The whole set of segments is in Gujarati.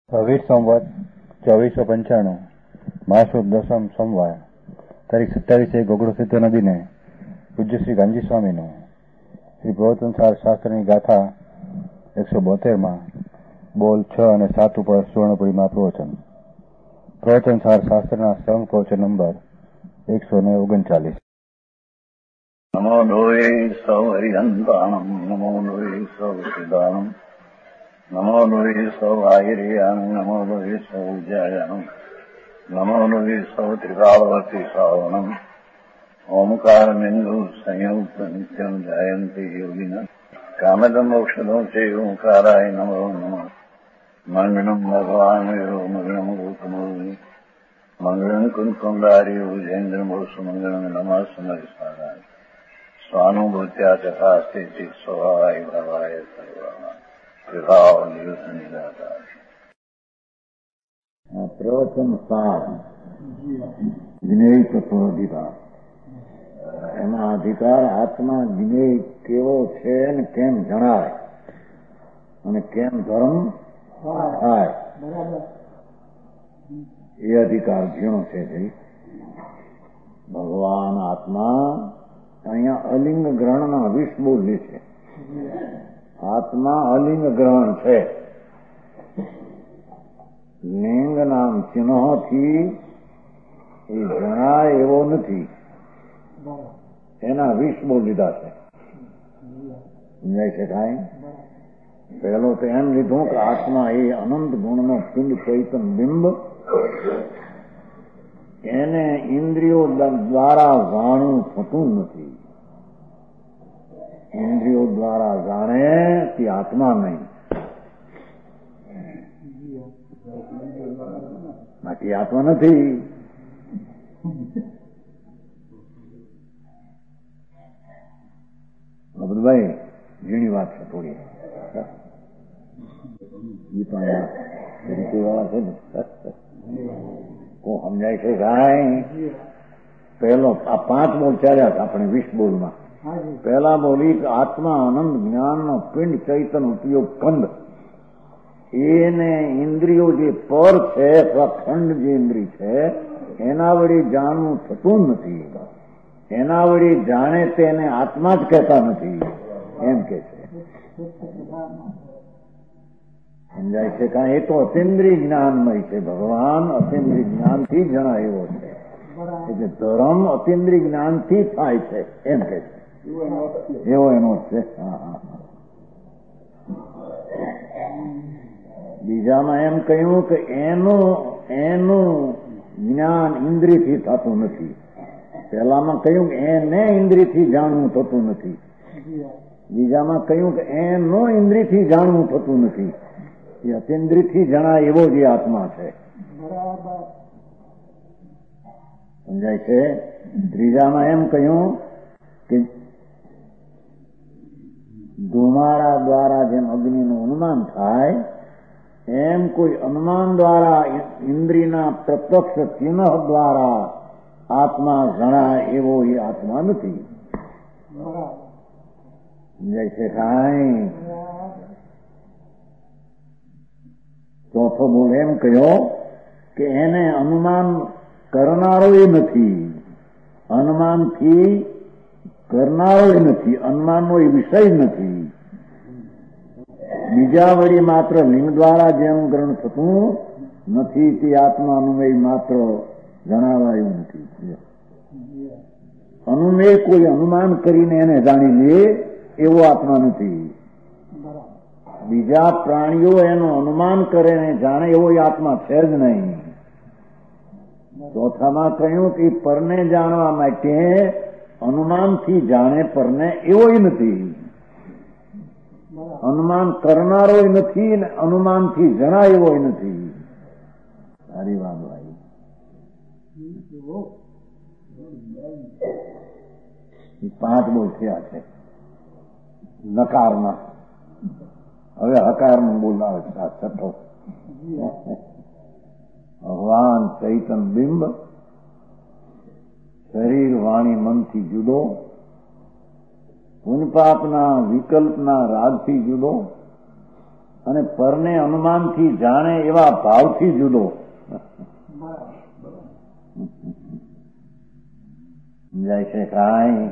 પ્રવીર સંવત 2495 માસુદ દસમ સોમવાર તારીખ 27 ગોગડો સિદ્ધ નદીને પૂજ્ય શ્રી ગાંધી સ્વામીનું શ્રી પ્રવચનસાર શાસ્ત્રની ગાથા 172 બોલ 6 અને 7 ઉપર સુવર્ણપુરીમાં પ્રવચનસાર શાસ્ત્રના સંઘ પ્રવચન નંબર 139. નમો લોહે સૌ હરિહંતાણમ નમો લોહે સૌ સિદ્ધાણમ નમો લોહે સૌ આહિર્યાણમ નમો લોહે સૌ જયાણમ નમો લોહે સૌ ત્રિકાળવતી શ્રાવણમ ઓમકાર બિંદુ સંયુક્ત નિત્યમ જયંતિ યોગિન કામદમ મોક્ષદો છે ઓંકારાય નમો નમઃ મંગળમ ભગવાન વિરો મંગળમ ગૌતમોની મંગળમ કુંકુંડારી ઉજેન્દ્ર મોક્ષ મંગળમ નમઃ સમરિસારાય સ્વાનુભૂત્યા તથા સ્થિતિ સ્વભાવાય ભાવાય સર્વમાં વિભાવ નિયુત નિરાકાર. પ્રવચન સાર જ્ઞેય તત્વ અધિકાર. એમાં અધિકાર આત્મા જ્ઞેય કેવો છે ને કેમ જણાય અને કેમ ધર્મ થાય એ અધિકાર ઝીણો છે. ભગવાન આત્મા અહીંયા અલિંગ ગ્રહણના 20 બોલી છે. આત્મા અલિંગ ગ્રહણ છે. લિંગ નામ ચિહ્નોથી એ જણાય એવો નથી. એના 20 બોલ લીધા છે. સમજાય છે કાંઈ? પહેલો તો એમ લીધું કે આત્મા એ અનંત ગુણનો પિંડ ચૈતન બિંબ, એને ઇન્દ્રિયો દ્વારા જાણવું થતું નથી. ઇન્દ્રિયો દ્વારા જાણે તે આત્મા નહીં, બાકી આત્મા નથી. ભાઈ ઝીણી વાત છે થોડી, એ પણ રીતે વાળા છે ને કોઈ સમજાય છે કાંઈ? પહેલો આ 5 બોલ ચાલ્યા આપણે 20 બોલમાં. પહેલા બોલી કે આત્મા આનંદ જ્ઞાનનો પિંડ ચૈતન ઉપયોગ કંદ, એને ઇન્દ્રિયો જે પર છે અથવા ખંડ જે ઇન્દ્રિય છે એના વડે જાણવું થતું નથી. એના વડે જાણે તેને આત્મા જ કહેતા નથી એમ કે છે. સમજાય છે કાંઈ? એ તો અતિન્દ્રિય જ્ઞાનમય છે. ભગવાન અતિન્દ્રિય જ્ઞાનથી જણાય એવો છે. એટલે ધર્મ અતિન્દ્રિય જ્ઞાનથી થાય છે એમ કે છે. એવો એનો છે. બીજામાં એમ કહ્યું કે એનું જ્ઞાન ઇન્દ્રિયથી થતું નથી. પહેલામાં કહ્યું કે એને ઇન્દ્રિયથી જાણવું થતું નથી. બીજામાં કહ્યું કે એનું ઇન્દ્રિયથી જાણવું થતું નથી. એ અતિન્દ્રિયથી જણાય એવો જે આત્મા છે. સમજાય છે? ત્રીજામાં એમ કહ્યું કે ધુમારા દ્વારા જેમ અગ્નિનું અનુમાન થાય એમ કોઈ અનુમાન દ્વારા ઇન્દ્રિયના પ્રત્યક્ષ ચિહ્ન દ્વારા આત્મા જણાય એવો એ આત્મા નથી. સમજાય છે કાંઈ? ચોથો બોલ એમ કહ્યો કે એને અનુમાન કરનારો એ નથી, અનુમાનથી કરનારો એ નથી, અનુમાનનો એ વિષય નથી. બીજા વળી માત્ર લિંગ દ્વારા જે અનુગ્રહણ થતું નથી તે આત્મા અનુમેય માત્ર જણાવાયું નથી. અનુમેય કોઈ અનુમાન કરીને એને જાણી લે એવો આત્મા નથી. બીજા પ્રાણીઓ એનું અનુમાન કરે ને જાણે એવો આત્મા છે જ નહીં. ચોથામાં કહ્યું કે પરને જાણવા માટે અનુમાનથી જાણે પરને એવો નથી. અનુમાન કરનારો નથી ને અનુમાનથી જણાય એવો નથી. સારી વાત ભાઈ. એ 5 બોલ થયા છે નકારમાં. હવે હકારનું બોલાવે છે આ છઠ્ઠો. ભગવાન ચૈતન બિંબ શરીર વાણી મનથી જુદો, પુણ્યપાપના વિકલ્પના રાગથી જુદો, અને પરને અનુમાનથી જાણે એવા ભાવથી જુદો. સમજાય છે કાંઈ?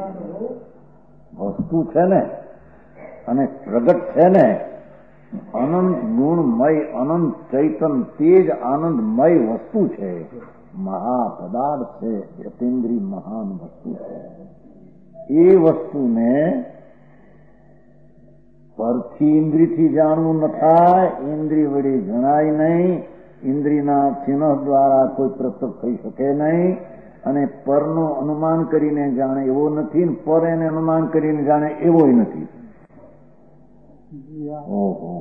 વસ્તુ છે ને અને પ્રગટ છે ને, અનંત ગુણમય, અનંત ચૈતન, તેજ આનંદમય વસ્તુ છે, મહાપદાર્થ છે, અતિન્દ્રિય મહાન વસ્તુ છે. એ વસ્તુને પરથી ઇન્દ્રિયથી જાણવું ન થાય, ઇન્દ્રિય વડે જણાય નહીં, ઇન્દ્રિયના ચિહ્ન દ્વારા કોઈ પ્રત્યક્ષ થઈ શકે નહીં, અને પરનું અનુમાન કરીને જાણે એવો નથી, પર એને અનુમાન કરીને જાણે એવો નથી. ઓહો,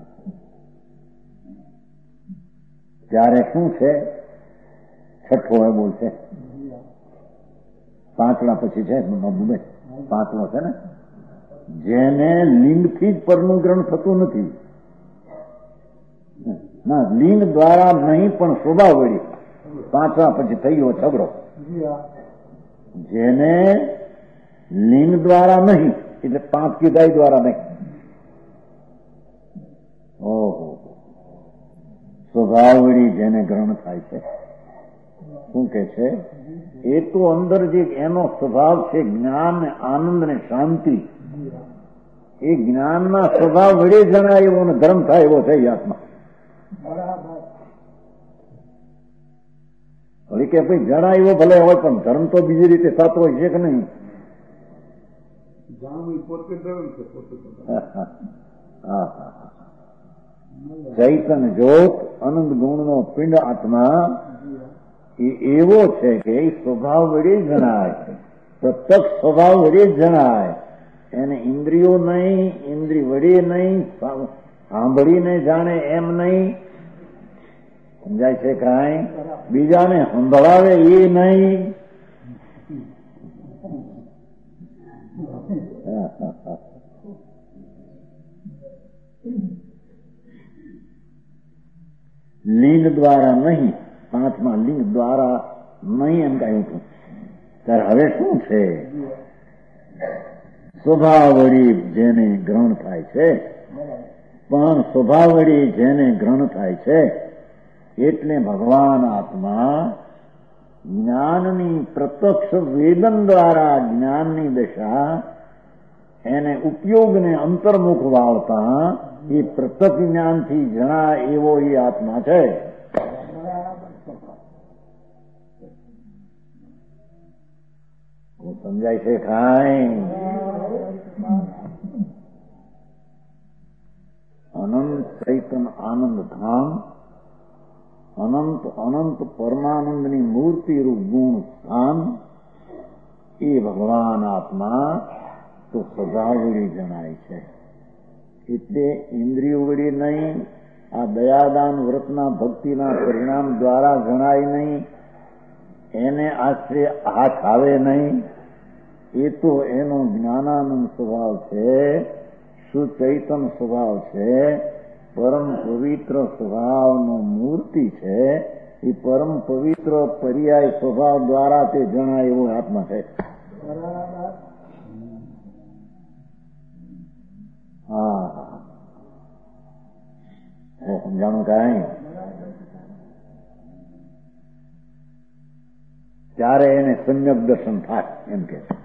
ત્યારે શું છે? છઠ્ઠો એ બોલશે, પાંચમા પછી છે, પાંચમો છે ને, જેને લિંગથી જ પરનું ગ્રહણ થતું નથી. ના, લિંગ દ્વારા નહીં પણ સ્વભાવ વળી. પાંચમા પછી થઈ ગયો છગડો. જેને લિંગ દ્વારા નહીં, એટલે પાંચ કીધાઈ દ્વારા નહીં. ઓહો, સ્વભાવ વળી જેને ગ્રહણ થાય છે. શું કે છે? એ તો અંદર જે એનો સ્વભાવ છે, જ્ઞાન ને આનંદ ને શાંતિ, એ જ્ઞાનના સ્વભાવ વડે જણાય એવો ને ધર્મ થાય એવો થઈ આત્મા. વળી કે ભાઈ જણાય એવો ભલે હોય, પણ ધર્મ તો બીજી રીતે થતો હોય છે કે નહીં? ચૈતન જ્યોત અનંત ગુણનો પિંડ આત્મા એ એવો છે કે એ સ્વભાવ વડે જણાય, પ્રત્યક્ષ સ્વભાવ વડે જણાય. એને ઇન્દ્રિયો નહીં, ઇન્દ્રિય વડે નહીં, સાંભળીને જાણે એમ નહીં. સમજાય છે કાંઈ? બીજાને સંભળાવે એ નહીં. લિંગ દ્વારા નહીં, પાંચમા લિંગ દ્વારા નહીં એમ કહ્યું હતું. ત્યારે હવે શું છે? સ્વભાવ વળી જેને ગ્રહણ થાય છે, પણ સ્વભાવ વળી જેને ગ્રહણ થાય છે, એટલે ભગવાન આત્મા જ્ઞાનની પ્રત્યક્ષ વેદન દ્વારા જ્ઞાનની દશા એને ઉપયોગને અંતર્મુખ વાળતા એ પ્રત્યક્ષ જ્ઞાનથી જણાય એવો એ આત્મા છે. સમજાય છે કાંઈ? અનંત ચૈતન આનંદ ધામ, અનંત અનંત પરમાનંદની મૂર્તિ રૂપ ગુણ સ્થાન, એ ભગવાન આત્મા તો સદા વળી જણાય છે. એટલે ઇન્દ્રિયો વળી નહીં, આ દયાદાન વ્રતના ભક્તિના પરિણામ દ્વારા જણાય નહીં, એને આશ્રય હાથ આવે નહીં. એ તો એનો જ્ઞાનાનંદ સ્વભાવ છે, સુચૈતન સ્વભાવ છે, પરમ પવિત્ર સ્વભાવનો મૂર્તિ છે. એ પરમ પવિત્ર પર્યાય સ્વભાવ દ્વારા તે જણાય એવો આત્મા છે. હા, સમજાણું કાંઈ? ત્યારે એને સમ્યક દર્શન થાય એમ કે છે.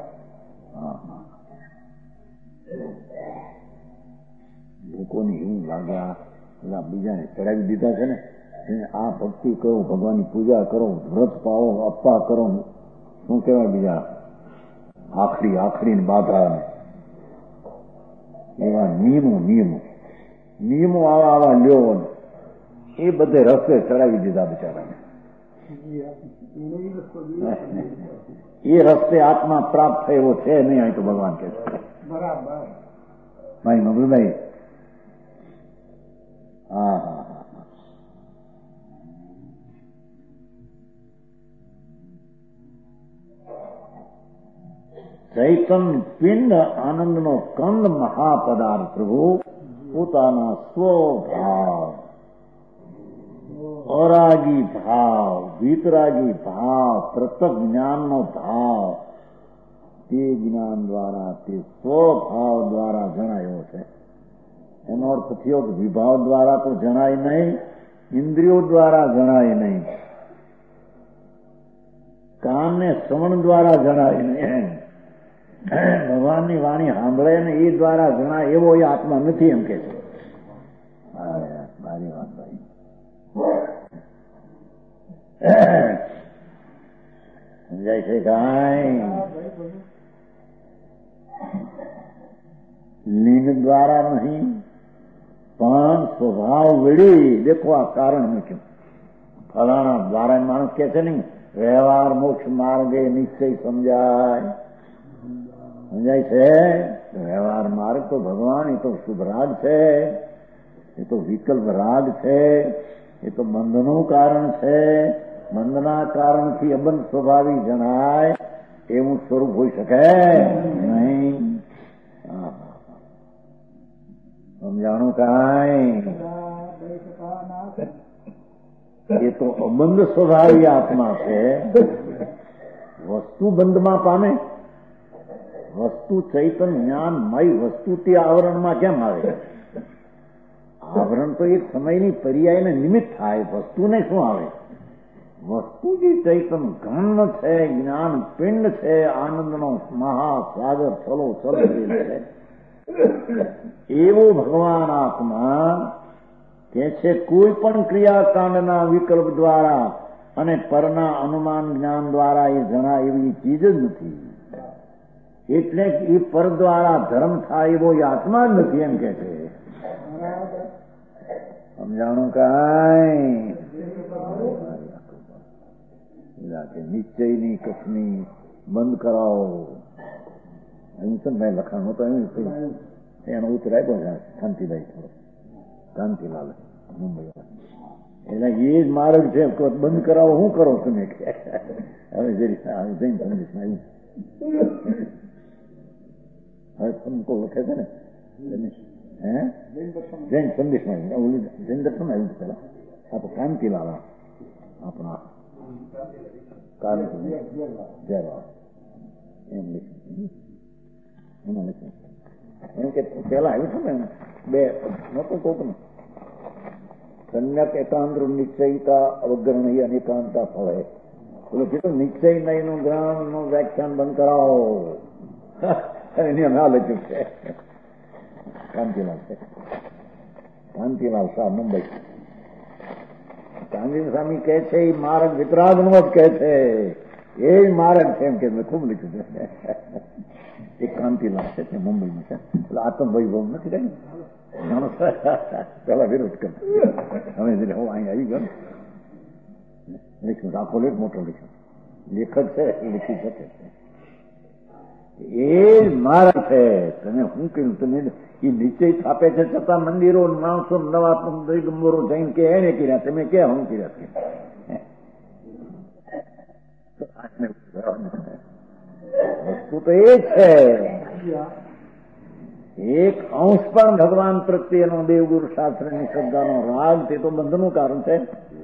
લોકોને એવું લાગ્યા પેલા બીજાને ચડાવી દીધા છે ને, આ ભક્તિ કરો, ભગવાનની પૂજા કરો, વ્રત પાવો, અપ્પા કરો, શું કહેવાય બીજા આખરી બાધા, એવા નિયમો આવા લ્યો, એ બધે રસ્તે ચડાવી દીધા બિચારાને. એ રસ્તે આત્મા પ્રાપ્ત થયો છે નહીં, અહીં તો ભગવાન કે છે. બરાબર ભાઈ મગલભાઈ? હા હા હા. ચૈતન પિંડ આનંદનો કંદ મહાપદાર્થ પ્રભુ પોતાના સ્વભાવ, અરાગી ભાવ, વિતરાગી ભાવ, પ્રત્યક્ષ જ્ઞાનનો ભાવ, તે જ્ઞાન દ્વારા, તે સ્વભાવ દ્વારા જણાયો છે. એનો અર્થ થયો કે વિભાવ દ્વારા તો જણાય નહીં, ઇન્દ્રિયો દ્વારા જણાય નહીં, કાનને શ્રવણ દ્વારા જણાય નહીં, ભગવાનની વાણી સાંભળે ને એ દ્વારા જણાય એવો એ આત્મા નથી એમ કે છે. મારી વાત ભાઈ સમજાય છે કાંઈ? લિંગ દ્વારા નહીં પણ સ્વભાવ વળી દેખો આ કારણ મૂક્યું. ફલાણા દ્વારા માણસ કે છે નહીં વ્યવહાર મોક્ષ માર્ગે નિશ્ચય સમજાય. સમજાય છે? વ્યવહાર માર્ગ તો ભગવાન એ તો શુભ રાગ છે, એ તો વિકલ્પ રાગ છે, એ તો બંધનું કારણ છે. બંધના કારણથી અબંધ સ્વભાવી જણાય એવું સ્વરૂપ હોઈ શકે નહીં. સમજાણું કાંઈ? એ તો અબંધ સ્વભાવી આત્મા છે. વસ્તુ બંધમાં પામે? વસ્તુ ચૈતન્ય જ્ઞાનમય વસ્તુ તે આવરણમાં કેમ આવે? આવરણ તો એક સમયની પર્યાયને નિમિત્ત થાય, વસ્તુને શું આવે? વસ્તુ જે ચૈતન ઘન છે, જ્ઞાન પિંડ છે, આનંદનો મહાસાગર ચલો ચલો છે, એવો ભગવાન આત્મા કે છે કોઈ પણ ક્રિયાકાંડના વિકલ્પ દ્વારા અને પરના અનુમાન જ્ઞાન દ્વારા એ જણા એવી ચીજ જ નથી. એટલે એ પર દ્વારા ધર્મ થાય એવો એ આત્મા જ નથી એમ કે છે. સમજાણું કાંઈ? નિશ્ચયની કસની બંધ કરાવો. હિંસનભાઈ લખાણ હતો એનો ઉતરાય પણ શાંતિભાઈ થોડો કાંતિલાલ મુંબઈ. એટલે એ જ માર્ગ છે બંધ કરાવો. શું કરો તમે? હવે જઈને સંદેશમાં આવ્યું. હવે તમને લખે છે ને જૈન સંદેશમાં જૈન દર્શન આવ્યું પેલા આપણે કાંતિલાલ આપણા એમ કે પેલા આવ્યું છે ને બે નતું કોક ને સન્યક એકાંત નિશ્ચયતા અવગ્રહણ અનેકાંતા ફળે. પેલું કીધું નિશ્ચય નહીં નું જ્ઞાન નું વ્યાખ્યાન બંધ કરાવો. એની અમે આ લખ્યું છે. કાંતિલાલ છે, કાંતિલાલ શાહ મુંબઈ. ગાંધી સ્વામી કહે છે એ માર્ગ વિતરાગ નો જ કહે છે, એ માર્ગ છે એમ કે મેં ખૂબ લખ્યું છે. એક કાંતિલાલ છે મુંબઈમાં છે, એટલે આત્મવૈભવ નથી કઈ પેલા વિરોધ કર. હવે હું અહીં આવી ગયો લખ્યું આખો લેખ મોટો લખ્યો લેખક છે એ લખી શકે છે. એ માર્ગ છે. તમે શું કહ્યું તમે એ નીચે થાપે છે છતાં મંદિરો માણસો નવા દિગંબરો જઈને કે એને કર્યા તમે કે હું કર્યા? વસ્તુ તો એ છે એક અંશ પણ ભગવાન પ્રત્યેનો દેવગુરુ શાસ્ત્રની શ્રદ્ધાનો રાગ તે તો બંધનું કારણ છે.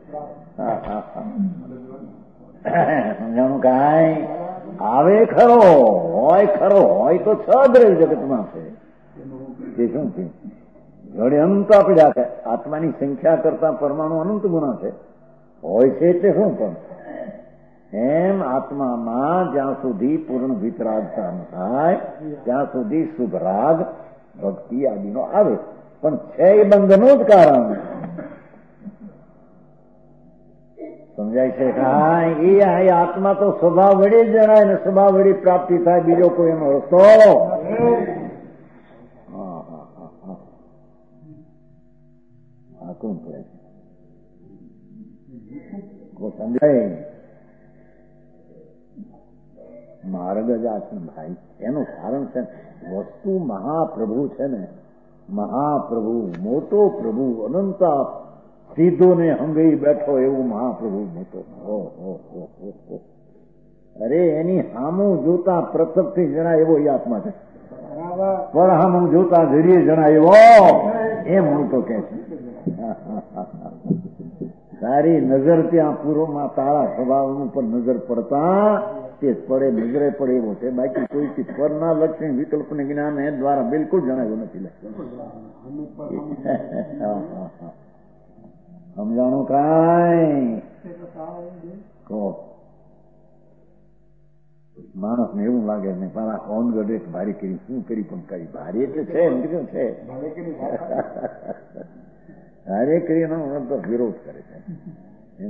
સમજાણું કાંઈ? આવે ખરો હોય તો છ દ્રવ્ય જગતમાં છે. એ શું છે? ઘડે અનંત આપડ્યા છે. આત્માની સંખ્યા કરતા પરમાણુ અનંત ગુણા છે. હોય છે એટલે શું? પણ એમ આત્મામાં જ્યાં સુધી પૂર્ણ વિતરાગતા ન થાય ત્યાં સુધી શુભ રાગ ભક્તિ આદિનો આવે. પણ છે એ બંધનું જ કારણ. સમજાય છે કાંઈ? એ આત્મા તો સ્વભાવ વડે જ જણાય ને સ્વભાવ વડે પ્રાપ્તિ થાય, બીજો કોઈ એનો રસ્તો કોણ કરે છે? સમજાય? માર્ગ જ આ છે ભાઈ. એનું કારણ છે વસ્તુ મહાપ્રભુ છે ને, મહાપ્રભુ મોટો પ્રભુ અનંતા સીધો ને હંગઈ બેઠો એવું મહાપ્રભુ મોટો. અરે એની હામું જોતા પ્રસક્તિ જણાય એવો એ આત્મા છે. પર હામું જોતા ઘડીએ જણાય એવો એમ હું તો કે છે. તારી નજર ત્યાં પૂર્વમાં તારા સ્વભાવ ઉપર નજર પડતા તે પડે નજરે પડે એવો છે. બાકી કોઈ પરના લક્ષણ વિકલ્પ ને જ્ઞાન એ દ્વારા બિલકુલ જણાવ્યું નથી. સમજાણું કાંઈ કહો. માણસને એવું લાગે ને મારા ઓન ગઢે ભારી કરી શું કરી પણ કરી ભારી એટલે છે એમ કીધું છે ભારે કરીને તો વિરોધ કરે છે એમ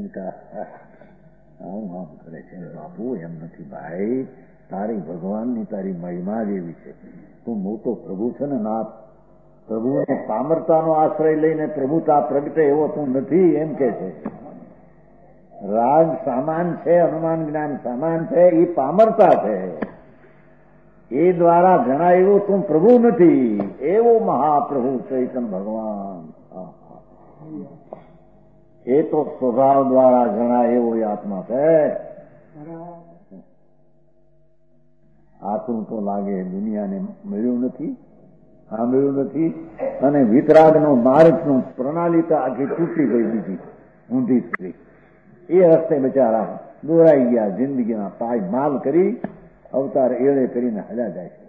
આમ કરે છે. બાપુ એમ નથી ભાઈ, તારી ભગવાનની તારી મહિમા જ એવી છે. તું મોટો પ્રભુ છે ને નાથ, પ્રભુને પામરતાનો આશ્રય લઈને પ્રભુતા પ્રગટે એવો તું નથી એમ કે છે. રાગ સામાન છે, અનુમાન જ્ઞાન સામાન છે, એ પામરતા છે. એ દ્વારા જણાય એવું તું પ્રભુ નથી, એવો મહાપ્રભુ ચૈતન્ય ભગવાન. એ તો સ્વભાવ દ્વારા જણાય એવો આત્મા છે. આતું તો લાગે દુનિયાને મળ્યું નથી, સાંભળ્યું નથી, અને વિતરાગનો માર્ગનો પ્રણાલિકા આખી તૂટી ગઈ બીજી ઊંધી થઈ. એ રસ્તે બિચારા દોરાઈ ગયા, જિંદગીના પાય માલ કરી અવતાર એળે કરીને હલ્યા જાય છે.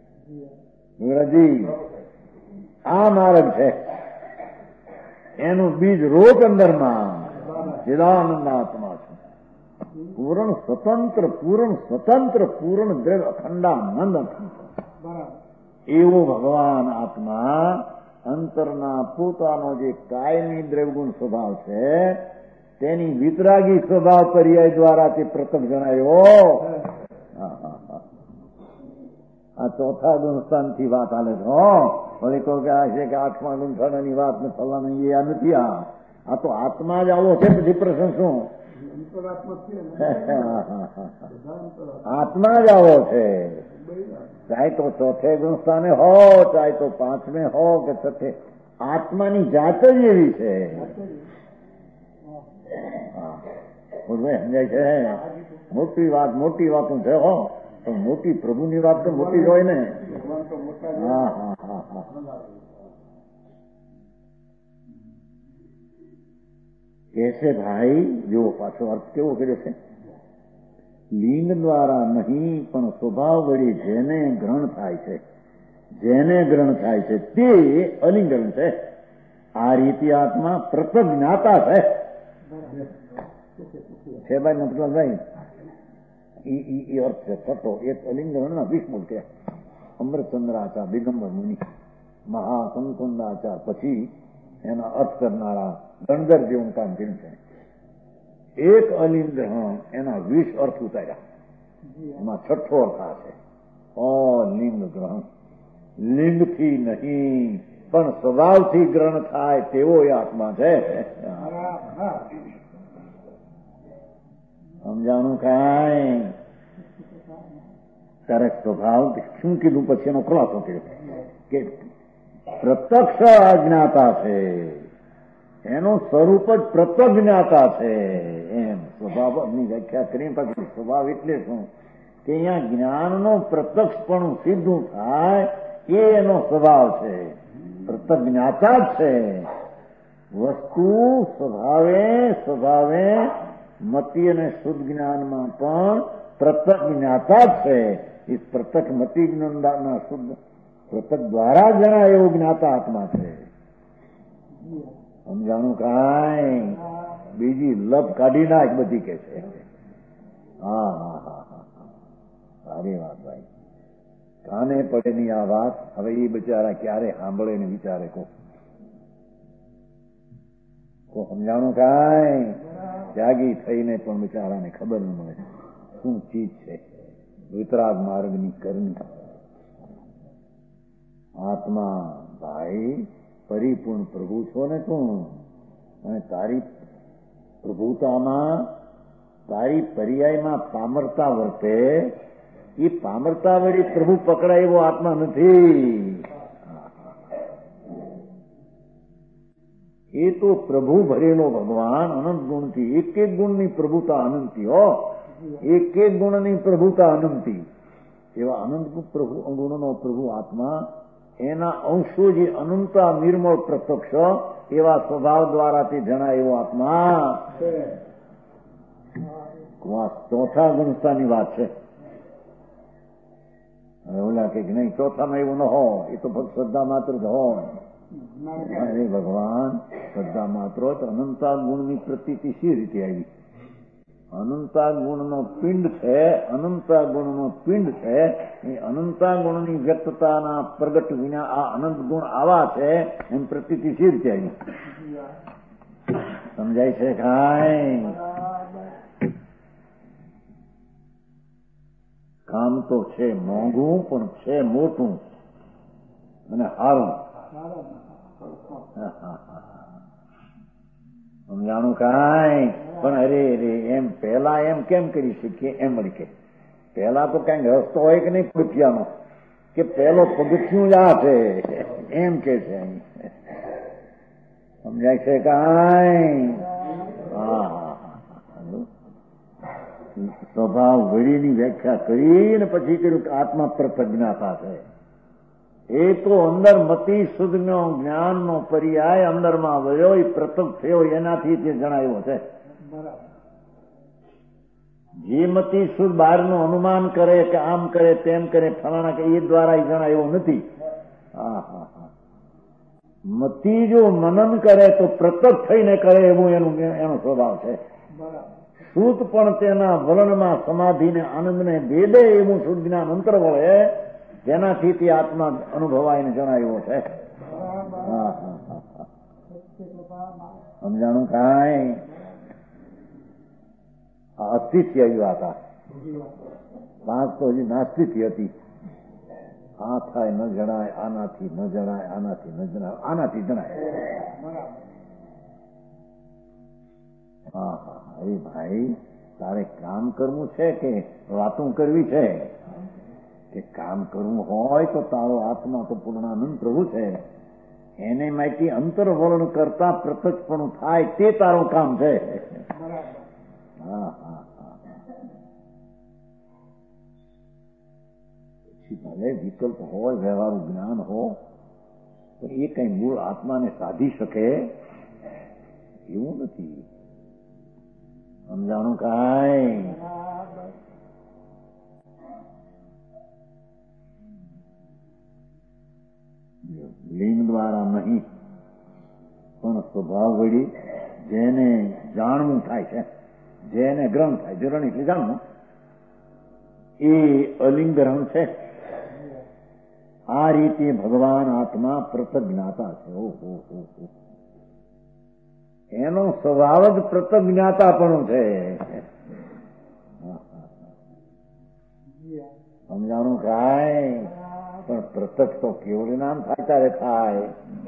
વિરજી આ માર્ગ છે, એનું બીજ રોપ અંદરમાં ચિદાનંદ આત્મા છે. પૂર્ણ સ્વતંત્ર પૂર્ણ દ્રવ્ય અખંડાનંદ એવો ભગવાન આત્મા અંતરના પોતાનો જે કાયમી દ્રવ્યગુણ સ્વભાવ છે તેની વિતરાગી સ્વભાવ પર્યાય દ્વારા તે પ્રથમ જણાયો. આ ચોથા ગુણસ્થાનથી વાત હાલે છે. વળી કહો કે આ છે કે આઠમા ગુણસ્થાનની વાત ને ફલાની એ નથી. આ તો આત્મા જ આવો છે. પછી પ્રશ્ન શું? આત્મા જ આવો છે. ચાહે તો ચોથે ગુણસ્થાને હો, ચાહે તો પાંચમે હો કે છઠ્ઠે, આત્માની જાત જ એવી છે. સમજાય છે? મોટી વાતો છે હો, તો મોટી પ્રભુની વાત તો મોટી જ હોય ને. કેસે ભાઈ જો પાછો અર્થ કેવો કર્યો છે? લિંગ દ્વારા નહીં પણ સ્વભાવ વળી જેને ગ્રહણ થાય છે તે અલિંગન છે. આ રીતે આત્મા પ્રતજ્ઞાતા છે ભાઈ મતલબભાઈ. એ અર્થ છે છઠ્ઠો. એક અલિંગન 20 બોલ કે અમૃતચંદ્રાચાર દિગંબર મુનિ મહાસંકુંદાચાર પછી એના અર્થ કરનારા ગણધર જેવું કામ કર્યું છે. એક અલિંગ એના 20 અર્થ ઉતાર્યા. એમાં છઠ્ઠો અર્થ આ છે, અલિંગ ગ્રહણ. લિંગથી નહીં પણ સ્વભાવથી ગ્રહણ થાય તેવો એ આત્મા છે. સમજાણું કાંઈ? ત્યારે સ્વભાવ શું કીધું પછી એનો ખુલાસો કર્યો કે પ્રત્યક્ષ અજ્ઞાતા છે, એનું સ્વરૂપ જ પ્રત્યજ્ઞાતા છે. એમ સ્વભાવની વ્યાખ્યા કરીને પછી સ્વભાવ એટલે શું કે અહીંયા જ્ઞાનનો પ્રત્યક્ષપણું સીધું થાય એ એનો સ્વભાવ છે. પ્રત્યજ્ઞાતા જ છે. વસ્તુ સ્વભાવે મતિ અને શુદ્ધ જ્ઞાનમાં પણ પ્રત્યજ્ઞાતા જ છે. એ પ્રત્યક્ષ મતિ જ્ઞાનના શુદ્ધ પ્રત્યક્ષ દ્વારા જણાય એવું જ્ઞાતા આત્મા છે. સમજાણું કાંઈ? બીજી લપ કાઢી નાખ બધી કે છે. સારી વાત ભાઈ. કાને પડેની આ વાત હવે એ બિચારા ક્યારે સાંભળે ને વિચારે કો સમજાણું કાંઈ? ત્યાગી થઈને પણ બિચારાને ખબર ન મળે શું ચીજ છે વિતરાગ માર્ગની કરણી. આત્મા ભાઈ પરિપૂર્ણ પ્રભુ છો ને તું, અને તારી પ્રભુતામાં તારી પર્યાયમાં પામરતા વર્તે. એ પામરતા વળી પ્રભુ પકડાય એવો આત્મા નથી. એ તો પ્રભુ ભરેલો ભગવાન અનંત ગુણથી. એક ગુણની પ્રભુતા અનંતી હો, એક ગુણની પ્રભુતા અનંતી. એવા અનંત ગુણનો પ્રભુ આત્મા, એના અંશો જે અનંતા નિર્મળ પ્રત્યક્ષ એવા સ્વભાવ દ્વારાથી જણાય એવો આત્મા. ચોથા ગુણસ્થાની વાત છે. ઓલા કે નહીં ચોથામાં એવું ન હોય, એ તો ફક્ત શ્રદ્ધા માત્ર જ હોય. અરે ભગવાન શ્રદ્ધા માત્ર તો અનંતા ગુણની પ્રતીતિ શી રીતે આવી? અનંતા ગુણનો પિંડ છે, અનંતા ગુણનો પિંડ છે. એ અનંતા ગુણની વ્યક્તતાના પ્રગટ વિના આ અનંત ગુણ આવા છે એમ પ્રતીતિ શી રીતે આવી? સમજાય છે કાંઈ? કામ તો છે મોંઘું, પણ છે મોટું અને સારું. સમજાણું કાંઈ? પણ અરે રે એમ પેલા એમ કેમ કરી શકીએ? એમ વળી કે પેલા તો કઈક રસ્તો હોય કે નહીં પગથિયાનો, કે પેલો પગથિયું જ આ છે એમ કે છે. સમજાય છે કાંઈ? હા, સ્વભાવ વળીની વ્યાખ્યા કરીને પછી કર્યું કે આત્મા પ્રતજ્ઞાતા છે. એ તો અંદર મતિ શુદ્ધનો જ્ઞાનનો પર્યાય અંદરમાં વયો એ પ્રતક થયો એનાથી તે જણાવ્યો છે. જે મતિ શુદ્ધ બહારનું અનુમાન કરે કે આમ કરે તેમ કરે ફલાણા કે એ દ્વારા એ જણાવ્યો નથી. મતિ જો મનન કરે તો પ્રતક થઈને કરે એવું એનો સ્વભાવ છે. શુદ્ધ પણ તેના વલણમાં સમાધિને આનંદને ભેદે એવું શુદ્ધ જ્ઞાન અંતર વળે જેનાથી તે આત્મા અનુભવાઈને જણાવ્યો છે. સમજાણું કાંઈ? અસ્થિત્ય આવ્યા હતા. પાંચ તો હજી નાસ્તિત્ય હતી. આ થાય ન જણાય, આનાથી ન જણાય, આનાથી ન જણાય, આનાથી જણાય. એ ભાઈ તારે કામ કરવું છે કે વાતું કરવી છે? કે કામ કરવું હોય તો તારો આત્મા તો પૂર્ણાનંદ પ્રભુ છે, એને માહિતી અંતરવર્ણ કરતા પ્રત્યક્ષપણું થાય તે તારું કામ છે. પછી ભલે વિકલ્પ હોય, વ્યવહારનું જ્ઞાન હો, તો એ કઈ મૂળ આત્માને સાધી શકે એવું નથી. સમજાણું કાંઈ? લિંગ દ્વારા નહીં પણ સ્વભાવ વળી જેને જાણવું થાય છે, જેને ગ્રહણ થાય, ગ્રહણ એટલે જાણવું, એ અલિંગ ગ્રહણ છે. આ રીતે ભગવાન આત્મા પ્રતજ્ઞાતા છે. એનો સ્વભાવ જ પ્રતજ્ઞાતાપણું છે. સમજાણું કાંઈ? પણ પ્રત્યક્ષ તો કેવળ નામ થાય ત્યારે થાય.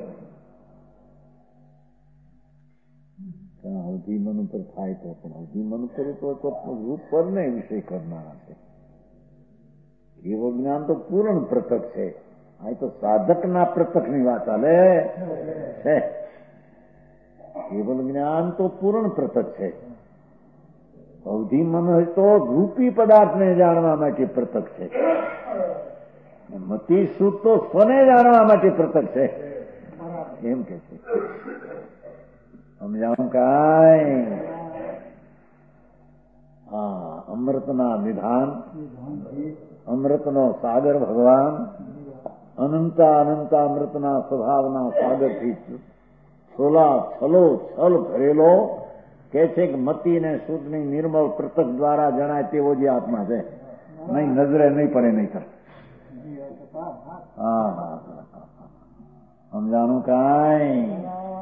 અવધિ મન ઉપર થાય તો પણ અવધિ મન ઉપર તો રૂપ પર ને વિષય કરનારા છે. કેવળ જ્ઞાન તો પૂર્ણ પ્રત્યક્ષ છે. આ તો સાધકના પ્રત્યક્ષની વાત ચાલે છે. કેવલ જ્ઞાન તો પૂર્ણ પ્રત્યક્ષ છે. અવધિ મન તો રૂપી પદાર્થને જાણવા માટે પ્રત્યક્ષ છે. મતિ શુદ્ધ તો સ્વને જાણવા માટે પ્રત્યક્ષ છે એમ કે છે. સમજાવું કાંઈ? અમૃતના નિધાન, અમૃતનો સાગર ભગવાન, અનંતા અનંતા અમૃતના સ્વભાવના સાગરથી છોલા છલો છલ ભરેલો કે છે કે મતિને શુદ્ધની નિર્મળ પ્રત્યક્ષ દ્વારા જણાય તેવો જે આત્મા છે. નહીં નજરે નહીં પડે નહીં કરે. સમજાણું કાંઈ?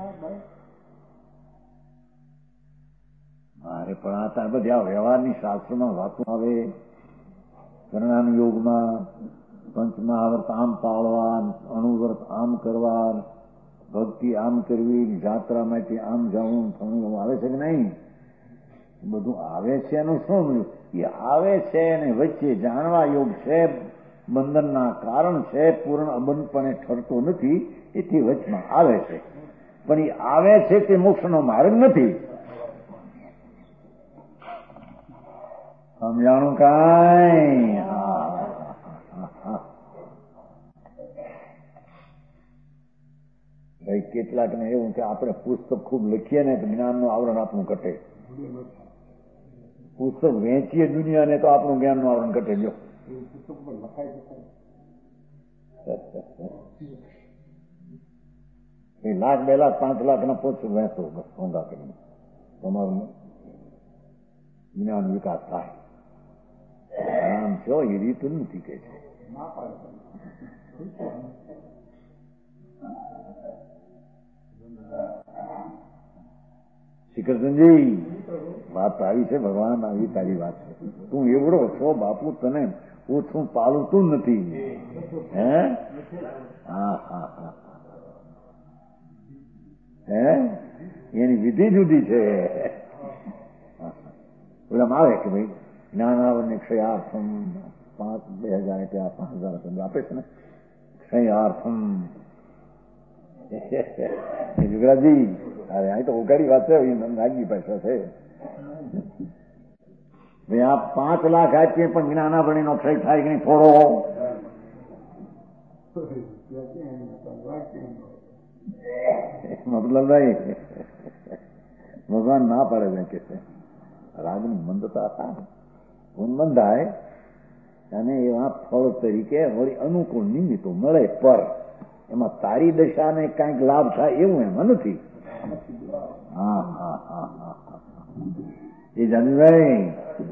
મારે પણ આ તાર બધી આ વ્યવહારની શાસ્ત્રમાં વાતો આવે. કર્ણાન યોગમાં પંચમહાવ્રત આમ પાળવા, અણુવ્રત આમ કરવા, ભક્તિ આમ કરવી, જાત્રામાંથી આમ જવું, થવું આવે છે કે નહીં? બધું આવે છે એનું શું? એ આવે છે અને વચ્ચે જાણવા યોગ છે, બંધનના કારણ છે, પૂર્ણ અબંધપણે ઠરતો નથી, એથી વચમાં આવે છે. પણ એ આવે છે તે મોક્ષનો માર્ગ નથી. સમજાણું કાંઈ? ભાઈ કેટલાક ને એવું કે આપણે પુસ્તક ખૂબ લખીએ ને તો જ્ઞાનનું આવરણ આપણું ઘટે. પુસ્તક વેચીએ દુનિયાને તો આપણું જ્ઞાનનું આવરણ ઘટે. જો એ 1,00,000, 2 લાખ, 5 લાખના પોસ્ટ વહેતો બસ ઊંધા કરીને તમારું જ્ઞાન વિકાસ થાય. આમ છો એ રીત નથી કે છે. શ્રીકૃષ્ણજી વાત આવી છે, ભગવાન આવી તારી વાત છે. તું એવડો છો બાપુ, તને ઓછું પાલતું નથી. હે હા હા હા હે એની વિધિ જુદી છે. ઓલામાં આવે કે ભાઈ જ્ઞાનાવરણને ક્ષયાર્થમ 2,000 રૂપિયા 5,000 રૂપિયા આપે છે ને, ક્ષયાર્થમ. જુગરાજી અરે અહીં તો ઉગાડી વાત છે, નાગી પૈસા છે. ભાઈ આ 5 લાખ આપીએ પણ જ્ઞાનાવરણીનો ક્ષય થાય કે નહીં થોડો? મતલબ નહીં, ભગવાન ના પાડે છે કે છે રાગની મંદતા થાય, બંધાય અને એવા ફળ તરીકે વળી અનુકૂળ નિમિત્તો મળે, પર એમાં તારી દશાને કાંઈક લાભ થાય એવું એમાં નથી. હા હા હા હા એ જાનભાઈ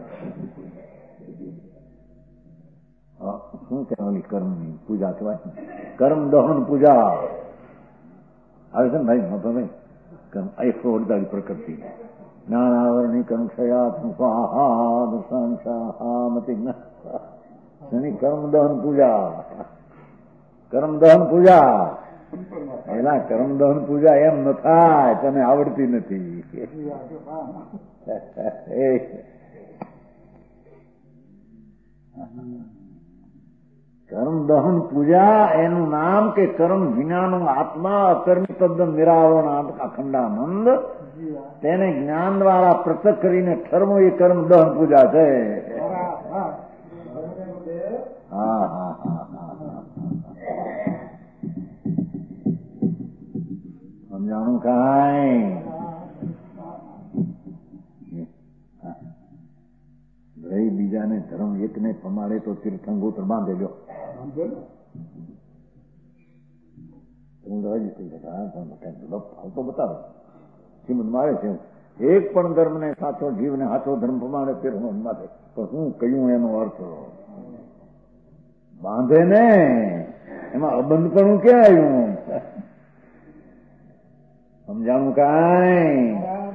શું કહેવાની કર્મની પૂજા કહેવાય, કર્મ દહન પૂજા આવે છે ને ભાઈ. મતો નહીં કર્મ 148 પ્રકૃતિ જ્ઞાનાવરણી કર્મ ક્ષયાત્મની કર્મ દહન પૂજા. કર્મ દહન પૂજા એલા કર્મ દહન પૂજા એમ ન થાય, તને આવડતી નથી. કર્મ દહન પૂજા એનું નામ કે કર્મ વિનાનું આત્મા અકર્મી તદ્દન નિરાવરણ અખંડાનંદ, તેને જ્ઞાન દ્વારા પ્રત્યક્ષ કરીને ઠરવું એ કર્મ દહન પૂજા છે. હા હા હા સમજાણું કાંઈ? ભાઈ બીજાને ધર્મ એકને પમાડે તો તીર્થંગોત્ર બાંધે લો. તો બતાવે શ્રીમદ મારે છે, એક પણ ધર્મને સાચો જીવને સાચો ધર્મ પ્રમાણે તીર્થ માથે. પણ શું કહ્યું એનો અર્થ? બાંધે ને એમાં અબંધપણું ક્યાં આવ્યું? સમજાણું કાંઈ?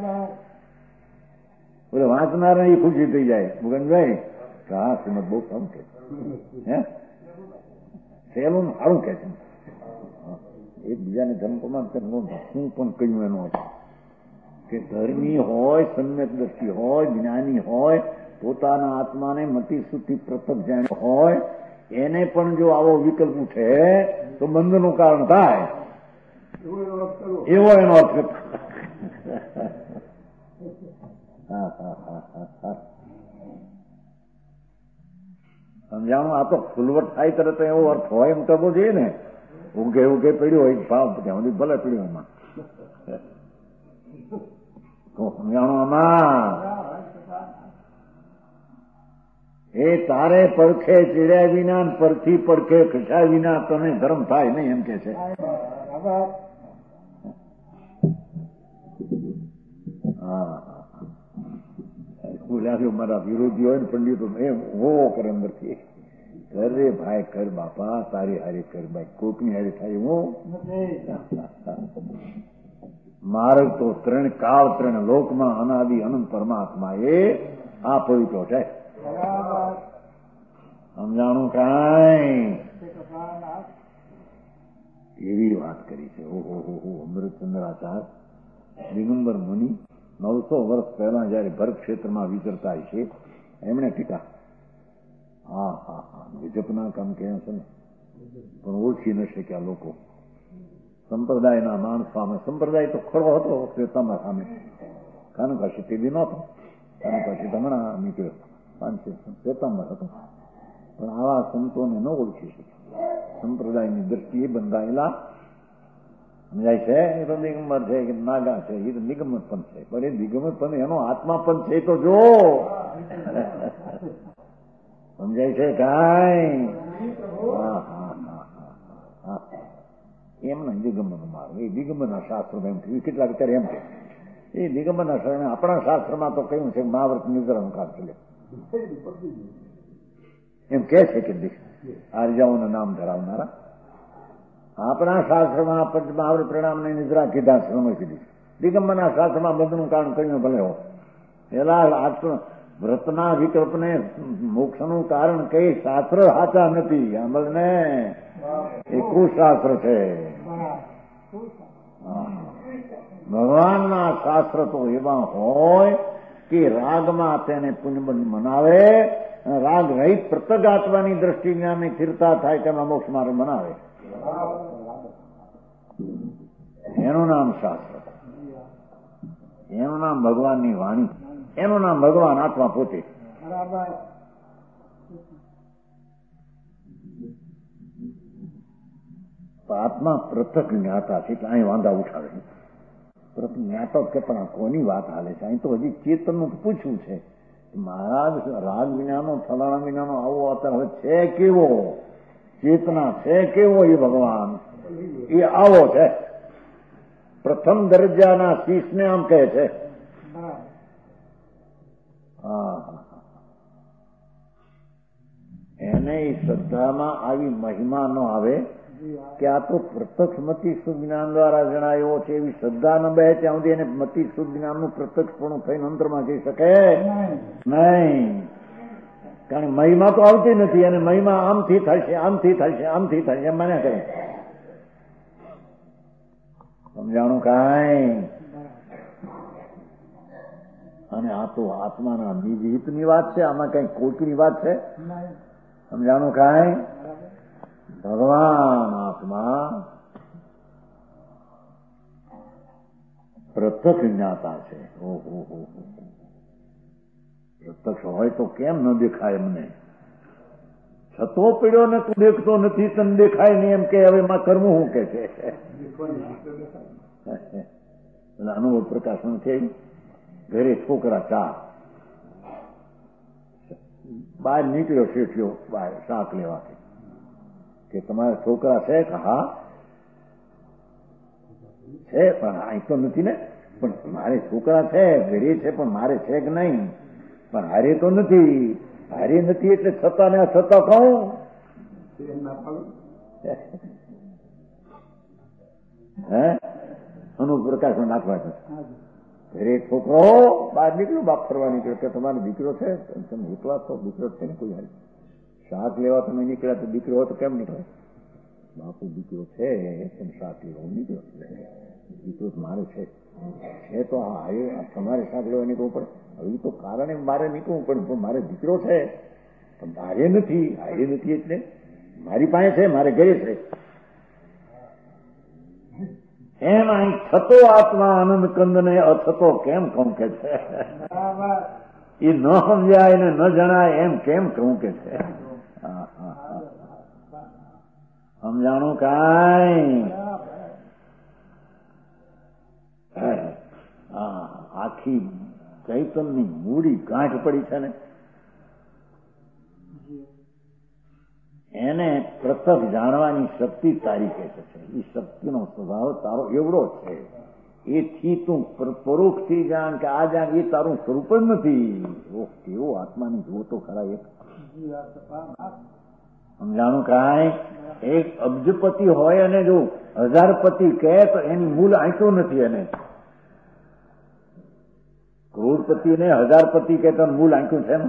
બોલે વાંચનાર એ ખુશી થઈ જાય. મુગનભાઈ હા શ્રીમદ બહુ કમ કે હે સહેલું સારું કે છે. એકબીજાને ધર્મ પ્રમાણ શું પણ કહ્યું એનો અર્થ કે ધર્મી હોય, સમ્યક દ્રષ્ટિ હોય, જ્ઞાની હોય, પોતાના આત્માને મતિ સુધી પ્રત્યક્ષ જાણ હોય, એને પણ જો આવો વિકલ્પ ઉઠે તો બંધનું કારણ થાય, એવો એનો અર્થ. સમજાણું? આ તો ફૂલવટ થાય તરત એવો અર્થ હોય એમ કરવો જોઈએ ને. ઉગે ઉગે પડ્યો હોય ભાવ ત્યાં સુધી ભલે પડ્યો એમાં. સમજાણું? આમાં એ તારે પડખે ચીડ્યા વિના પરથી પડખે ખસાય વિના તને ધર્મ થાય નહીં એમ કે છે. મારા વિરોધી હોય ને પંડિતો એમ હોવો કરે અંદરથી, અરે ભાઈ કર બાપા, તારી હારી કર ભાઈ, કોકની હારી થાય હું. માર્ગ તો 3 કાળ 3 લોકમાં અનાદિ અનંત પરમાત્મા એ આ પવિત્ર છે. સમજાણું કાંઈ? એવી વાત કરી છે. ઓહો અમૃતચંદ્રાચાર્ય દિગંબર મુનિ 900 વર્ષ પહેલા જયારે ભરત ક્ષેત્રમાં વિચરતા છે, એમણે ટીકા હા હા હા વિજપના કામ કહે છે ને, પણ ઓળખી ન શક્યા લોકો સંપ્રદાયના માણસોમાં. સંપ્રદાય તો ખરો હતો શ્વેતાંબર સામે, કાનુકાશી તે બી નહોતો. કાનુકાશી હમણાં નીકળ્યો, શ્વેતાંબર હતો. પણ આવા સંતોને ન ઓળખી શક્યા. સંપ્રદાયની દ્રષ્ટિએ બંધાયેલા સમજાય છે. એ તો દિગંબર છે કે નાગા છે, એ તો નિગમત પણ છે. પણ એ દિગમત પણ એનો આત્મા પણ છે તો જો. સમજાય છે કાંઈ? એમ નહીં દિગંબરનું માર્ગ. એ દિગંબરના શાસ્ત્રમાં એમ થયું. કેટલા વિચારે એમ કે એ દિગંબરના શાસ્ત્ર, આપણા શાસ્ત્રમાં તો કહ્યું છે મહાવ્રત નિદ્રાનું કામ ચાલે એમ કે છે કે આર્યાઓનું નામ ધરાવનારા. આપણા શાસ્ત્રમાં મહાવ્રત પ્રણામને નિદ્રા કીધા છે, સમય કીધી. દિગંબરના શાસ્ત્રમાં બંધનું કારણ કહ્યું ભલે હો. પેલા વ્રતના વિકલ્પને મોક્ષનું કારણ કઈ શાસ્ત્ર સાચા નથી. અમલને એ કુશાસ્ત્ર છે. ભગવાનના શાસ્ત્ર તો એવા હોય કે રાગમાં તેને પુણ્યબંધ મનાવે, રાગ રહિત પ્રત્યગાત્માની દ્રષ્ટિ જ્ઞાનની સ્થિરતા થાય તેમાં મોક્ષ માર્ગ બનાવે. એનું નામ શાસ્ત્ર, એનું નામ ભગવાનની વાણી, એનું નામ ભગવાન આત્મા પોતે. આત્મા પૃથક જ્ઞાતા છે એટલે અહીં વાંધા ઉઠાવે. પૃથક જ્ઞાતા કે પણ કોની વાત હાલે છે? અહીં તો હજી ચેતનનું પૂછવું છે. મહારાજ રાગ વિનાનો ફલાણા વિનાનો આવો અવતાર હવે છે કેવો? ચેતના છે કેવો? એ ભગવાન એ આવો છે. પ્રથમ દરજ્જાના શીશને આમ કહે છે. એને શ્રદ્ધામાં આવી મહિમા ન આવે કે આ તો પ્રત્યક્ષ મતિ શુદ્ધ જ્ઞાન દ્વારા જણાયો છે, એવી શ્રદ્ધા ન બે ત્યાં સુધી એને મતિ શુદ્ધ જ્ઞાનનું પ્રત્યક્ષપણું થઈને અંતરમાં જઈ શકે નહીં. કારણ કે મહિમા તો આવતી નથી, અને મહિમા આમથી થશે, આમથી થશે, આમથી થશે એમ મને કરે. સમજાણું કાંઈ? અને આ તો આત્માના નિજ હિતની વાત છે, આમાં કઈ કોઈકની વાત છે? સમજાણું કાંઈ? ભગવાન આત્મા પ્રત્યક્ષ જ્ઞાતા છે. ઓહો, પ્રત્યક્ષ હોય તો કેમ ન દેખાય એમને? છતો પીડ્યો ને તું દેખતો નથી, તને દેખાય નહીં એમ કે હવે માં કરવું શું કે છે? અનુભવ પ્રકાશન છે. ઘરે છોકરા ચાર બહાર નીકળ્યો, શેઠિયો બહાર શાક લેવાથી કે તમારા છોકરા છે? હા છે, પણ અહીં તો નથી ને. પણ મારે છોકરા છે, ઘરે છે, પણ મારે છે કે નહીં? પણ હારે તો નથી. હારે નથી એટલે છતાં ને છતાં કહું હે અનુભવ પ્રકાશમાં નાખવા છે. ઘરે છોકરો બહાર નીકળ્યો, બાપ ફરવા નીકળ્યો કે તમારો દીકરો છે? તમે એકલા છો? દીકરો છે ને કોઈ? હારી શાક લેવા તમે નીકળ્યા તો દીકરો હોય તો કેમ નીકળે? બાપુ દીકરો છે, તમે શાક લેવા નીકળ્યો, દીકરો મારે છે તો હા તમારે શાક લેવા નીકળવું પડે. હવે તો કારણે મારે નીકળવું પડે, પણ મારે દીકરો છે પણ હારે નથી. હારે નથી એટલે મારી પાસે છે, મારે ઘરે છે. એમ અહીં થતો આત્મા આનંદ કંદ ને અથતો કેમ કહું કે છે? એ ન સમજાય ને ન જણાય એમ કેમ કહું કે છે? સમજાણું કાંઈ? આખી ચૈતનની મૂડી ગાંઠ પડી છે ને, એને પ્રત્યક્ષ જાણવાની શક્તિ તારી કહે છે. એ શક્તિનો સ્વભાવ તારો એવડો છે. એથી તું પરોક્ષથી જાણ કે આ જાણ, એ તારું સ્વરૂપ જ નથી. કેવો આત્માની જુઓ તો ખરા. એક સમજાણું કાંઈ? એક અબજપતિ હોય અને જો હજારપતિ કહે તો એની મૂળ આંક્યું નથી. એને કરોડપતિ ને હજારપતિ કહે તો મૂળ આંક્યું છે ને?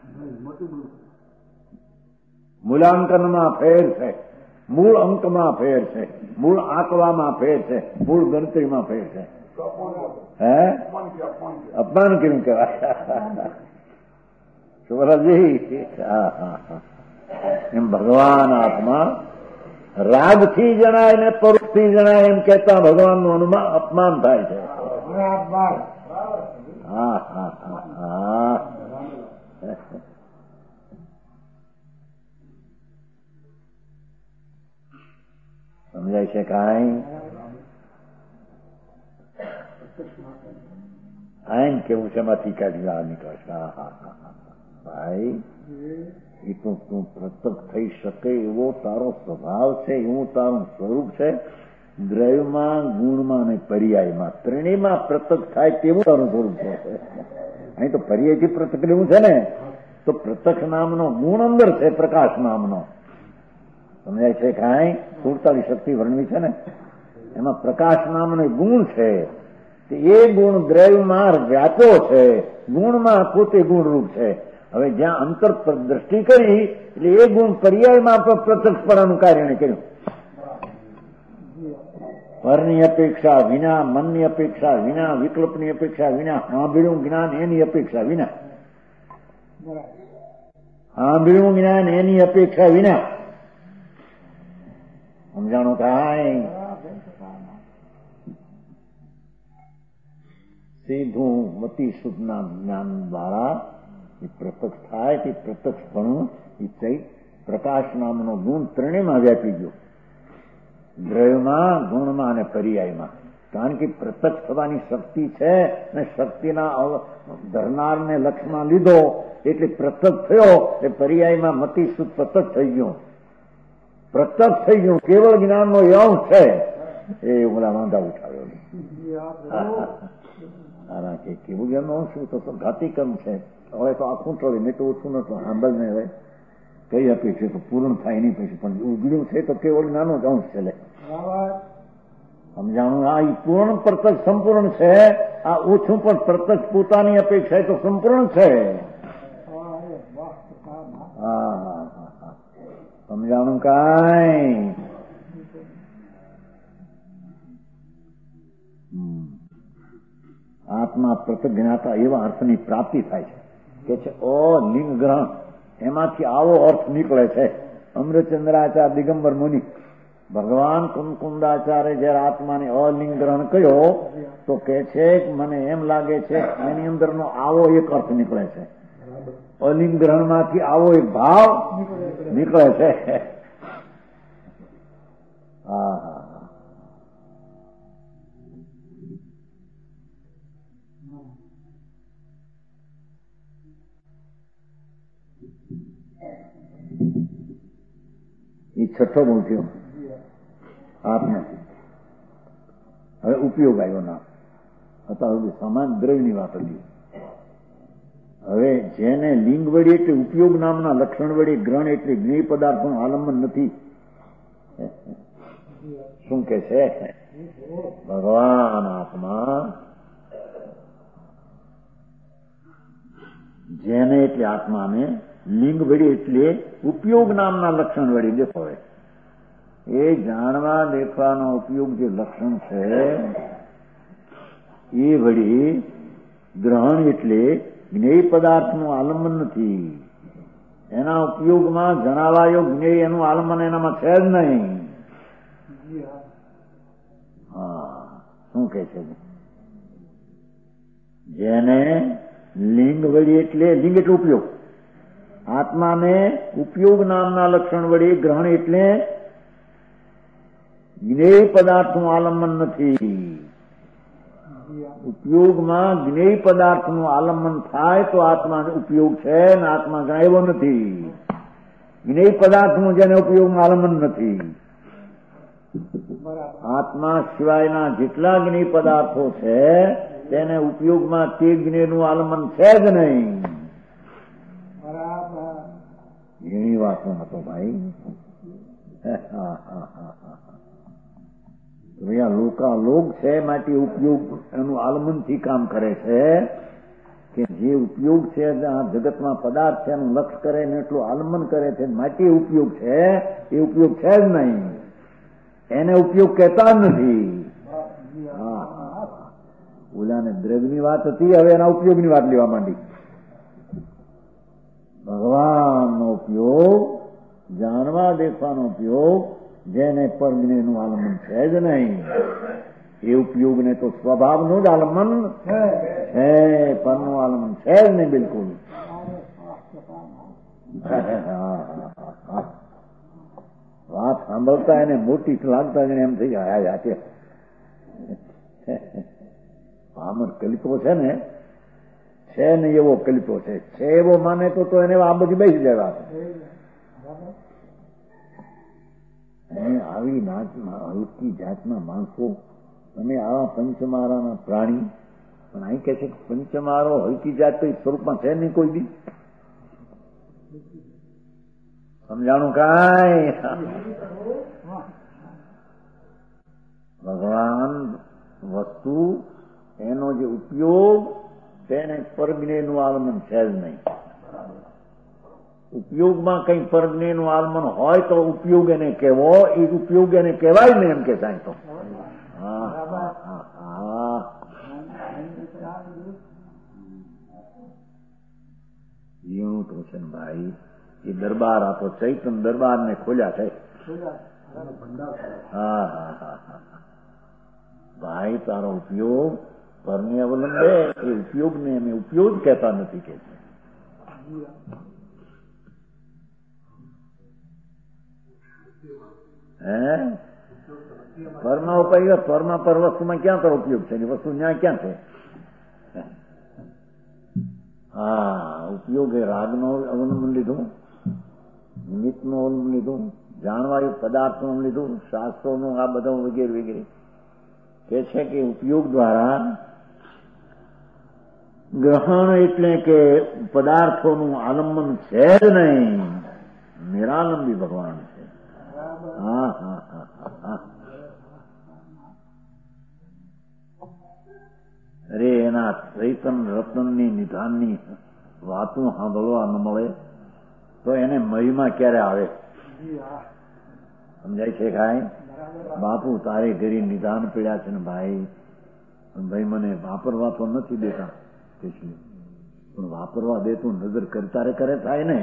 મૂલાંકનમાં ફેર છે, મૂળ અંકમાં ફેર છે, મૂળ આંકવામાં ફેર છે, મૂળ ગણતરીમાં ફેર છે. હે અપમાન કેમ કહેવાય? સુભરાજી એમ ભગવાન આત્મા રાગથી જણાય ને પરોક્ષથી જણાય એમ કહેતા ભગવાનનું અપમાન થાય છે. હા હા હા હા. સમજાય છે કાંઈ? એમ કેવું છે એમાંથી કાઢી બહાર નીકળશે. હા હા હા ભાઈ, એ તો તું પ્રત્યક્ષ થઈ શકે એવો તારો સ્વભાવ છે, એવું તારું સ્વરૂપ છે. દ્રવ્યમાં, ગુણમાં અને પર્યાયમાં ત્રણેયમાં પ્રત્યક્ષ થાય તેવું તારું સ્વરૂપ છે. અહીં તો પર્યાયથી પ્રત્યક્ષ લેવું છે ને, તો પ્રત્યક્ષ નામનો ગુણ અંદર છે, પ્રકાશ નામનો. સમજાય છે? કાંઈ 47 શક્તિ વર્ણવી છે ને, એમાં પ્રકાશ નામનો ગુણ છે. એ ગુણ દ્રવ્યમાં વ્યાપ્યો છે, ગુણમાં પોતે ગુણરૂપ છે. હવે જ્યાં અંતર દ્રષ્ટિ કરી એટલે એ ગુણ પર્યાયમાં પ્રત્યક્ષપણાનું કાર્ય કર્યું. પરની અપેક્ષા વિના, મનની અપેક્ષા વિના, વિકલ્પની અપેક્ષા વિના, સાંભળ્યું જ્ઞાન એની અપેક્ષા વિના, સાંભળ્યું જ્ઞાન એની અપેક્ષા વિના. સમજાણું કાંઈ? સીધું મતિ શુદ્ધના જ્ઞાન દ્વારા એ પ્રત્યક્ષ થાય. તે પ્રત્યક્ષપણું એ પ્રકાશ નામનો ગુણ ત્રણેયમાં વ્યાપી ગયો, દ્રવ્યમાં, ગુણમાં અને પર્યાયમાં. કારણ કે પ્રત્યક્ષ થવાની શક્તિ છે અને શક્તિના ધરનારને લક્ષમાં લીધો એટલે પ્રત્યક્ષ થયો. એ પર્યાયમાં મતિ શુદ્ધ પ્રત્યક્ષ થઈ ગયો, પ્રત્યક્ષ થઈ ગયું. કેવળ જ્ઞાનનો અંશ છે એ ઓલા વાંધા ઉઠાવ્યો. કેવું જ્ઞાનનો અંશ તો ઘાતિકમ છે. હવે તો આખું ટળે, નહીં તો ઓછું નતું. સાંભળને હવે કઈ આપી છે તો પૂર્ણ થાય નહીં પછી, પણ ઉગડ્યું છે તો કેવળ નાનો જ અંશ છે. સમજાણું? આ પૂર્ણ પ્રત્યક્ષ સંપૂર્ણ છે, આ ઓછું પણ પ્રત્યક્ષ પોતાની અપેક્ષા તો સંપૂર્ણ છે. સમજાણું કાંઈ? આત્મા પ્રત્યક્ષ જ્ઞાતા એવા અર્થની પ્રાપ્તિ થાય છે કે છે લિંગ ગ્રહણ. એમાંથી આવો અર્થ નીકળે છે. અમૃતચંદ્રાચાર્ય, દિગંબર મુનિ, ભગવાન કુંકુંદાચાર્ય જયારે આત્માને અલિંગ ગ્રહણ કહ્યો તો કે છે મને એમ લાગે છે એની અંદરનો આવો એક અર્થ નીકળે છે. અલિંગ ગ્રહણમાંથી આવો એક ભાવ નીકળે છે. એ છઠ્ઠો ગુણ થયો આત્મા. હવે ઉપયોગ આવ્યો ના. અત્યાર સુધી સમાન દ્રવ્યની વાત હતી. હવે જેને લિંગ વડે એટલે ઉપયોગ નામના લક્ષણ વડે ગ્રહણ એટલે જ્ઞેય પદાર્થનું આલંબન નથી. શું કે છે? ભગવાન આત્મા જેને એટલે આત્માને લિંગ વડે એટલે ઉપયોગ નામના લક્ષણ વડે દેખો. એ જાણવા દેખવાનો ઉપયોગ જે લક્ષણ છે એ વડે ગ્રહણ એટલે જ્ઞેય પદાર્થનું આલંબન નથી. એના ઉપયોગમાં જણાવાયો જ્ઞેય એનું આલંબન એનામાં છે જ નહીં. શું કે છે? જેને લિંગ વડે એટલે લિંગ એટલે ઉપયોગ, આત્માને ઉપયોગ નામના લક્ષણ વડે ગ્રહણ એટલે જ્ઞેય પદાર્થનું આલંબન નથી. ઉપયોગમાં જ્ઞેય પદાર્થનું આલંબન થાય તો આત્માનો ઉપયોગ છે ને આત્મા ગણાયો નથી. જ્ઞેય પદાર્થનું જેને ઉપયોગમાં આલંબન નથી. આત્મા સિવાયના જેટલા જ્ઞેય પદાર્થો છે તેને ઉપયોગમાં તે જ્ઞેયનું આલંબન છે જ નહીં. ઘણી વાતો હતો ભાઈ. લોક છે માટે ઉપયોગ એનું આલંબનથી કામ કરે છે કે જે ઉપયોગ છે આ જગતમાં પદાર્થ છે એનું લક્ષ કરે ને એટલું આલંબન કરે છે માટે ઉપયોગ છે. એ ઉપયોગ છે જ નહીં. એને ઉપયોગ કહેતા નથી. ઓલાને દ્રવ્યની વાત હતી, હવે એના ઉપયોગની વાત લેવા માંડી. ભગવાનનો ઉપયોગ, જાણવા દેખવાનો ઉપયોગ જેને પરજ્ઞેયનું આલંબન છે જ નહીં. એ ઉપયોગને તો સ્વભાવનું જ આલંબન છે, પરનું આલંબન છે જ નહીં બિલકુલ. વાત સાંભળતા એને મોટી લાગતા એને એમ થઈ જાય હાથે પામર કલ્પો છે ને, છે ને એવો કલ્પો છે એવો માને તો એને આ બધી બેસી જાય વાત. આવી હલકી જાતના માણસો અને આવા પંચમારાના પ્રાણી, પણ અહીં કહે છે કે પંચમારો હલકી જાત તો સ્વરૂપમાં છે નહીં કોઈ દી. સમજાણું કાંઈ? ભગવાન વસ્તુ એનો જે ઉપયોગ તેને પરજ્ઞેયનું આલમન છે જ નહીં. ઉપયોગમાં કઈ પરજ્ઞેયનું આલમન હોય તો ઉપયોગ એને કહેવો, એ ઉપયોગ એને કહેવાય ને એમ કે સાંઈ તો. એવું તો છે ને ભાઈ. એ દરબાર આપો ચૈતન દરબાર ને ખોલ્યા છે. હા હા હા હા ભાઈ, તારો ઉપયોગ પરને અવલંબે, એ ઉપયોગ ને અમે ઉપયોગ કહેતા નથી કે છે. પરમાં ઉપાય, પરમાં પર વસ્તુમાં ક્યાં તારો ઉપયોગ છે? વસ્તુ ન્યાય ક્યાં છે? હા, ઉપયોગ એ રાગનો અવલંબન લીધું, નિમિત્તનું અવલંબન લીધું, જાણવાયું પદાર્થનું લીધું, શાસ્ત્રોનું આ બધા વગેરે વગેરે. કે છે કે ઉપયોગ દ્વારા ગ્રહણ એટલે કે પદાર્થોનું આલંબન છે જ નહીં, નિરાલંબી ભગવાન છે. હા હા હા હા. અરે એના ચૈતન રત્નની નિધાનની વાતો સાંભળવા ન મળે તો એને મહિમા ક્યારે આવે? સમજાય છે કાંઈ? બાપુ તારે ઘરે નિધાન પીડ્યા છે ને ભાઈ, ભાઈ મને વાપરવા તો નથી દેતા, પણ વાપરવા દે તું નજર કરતા કરે થાય ને.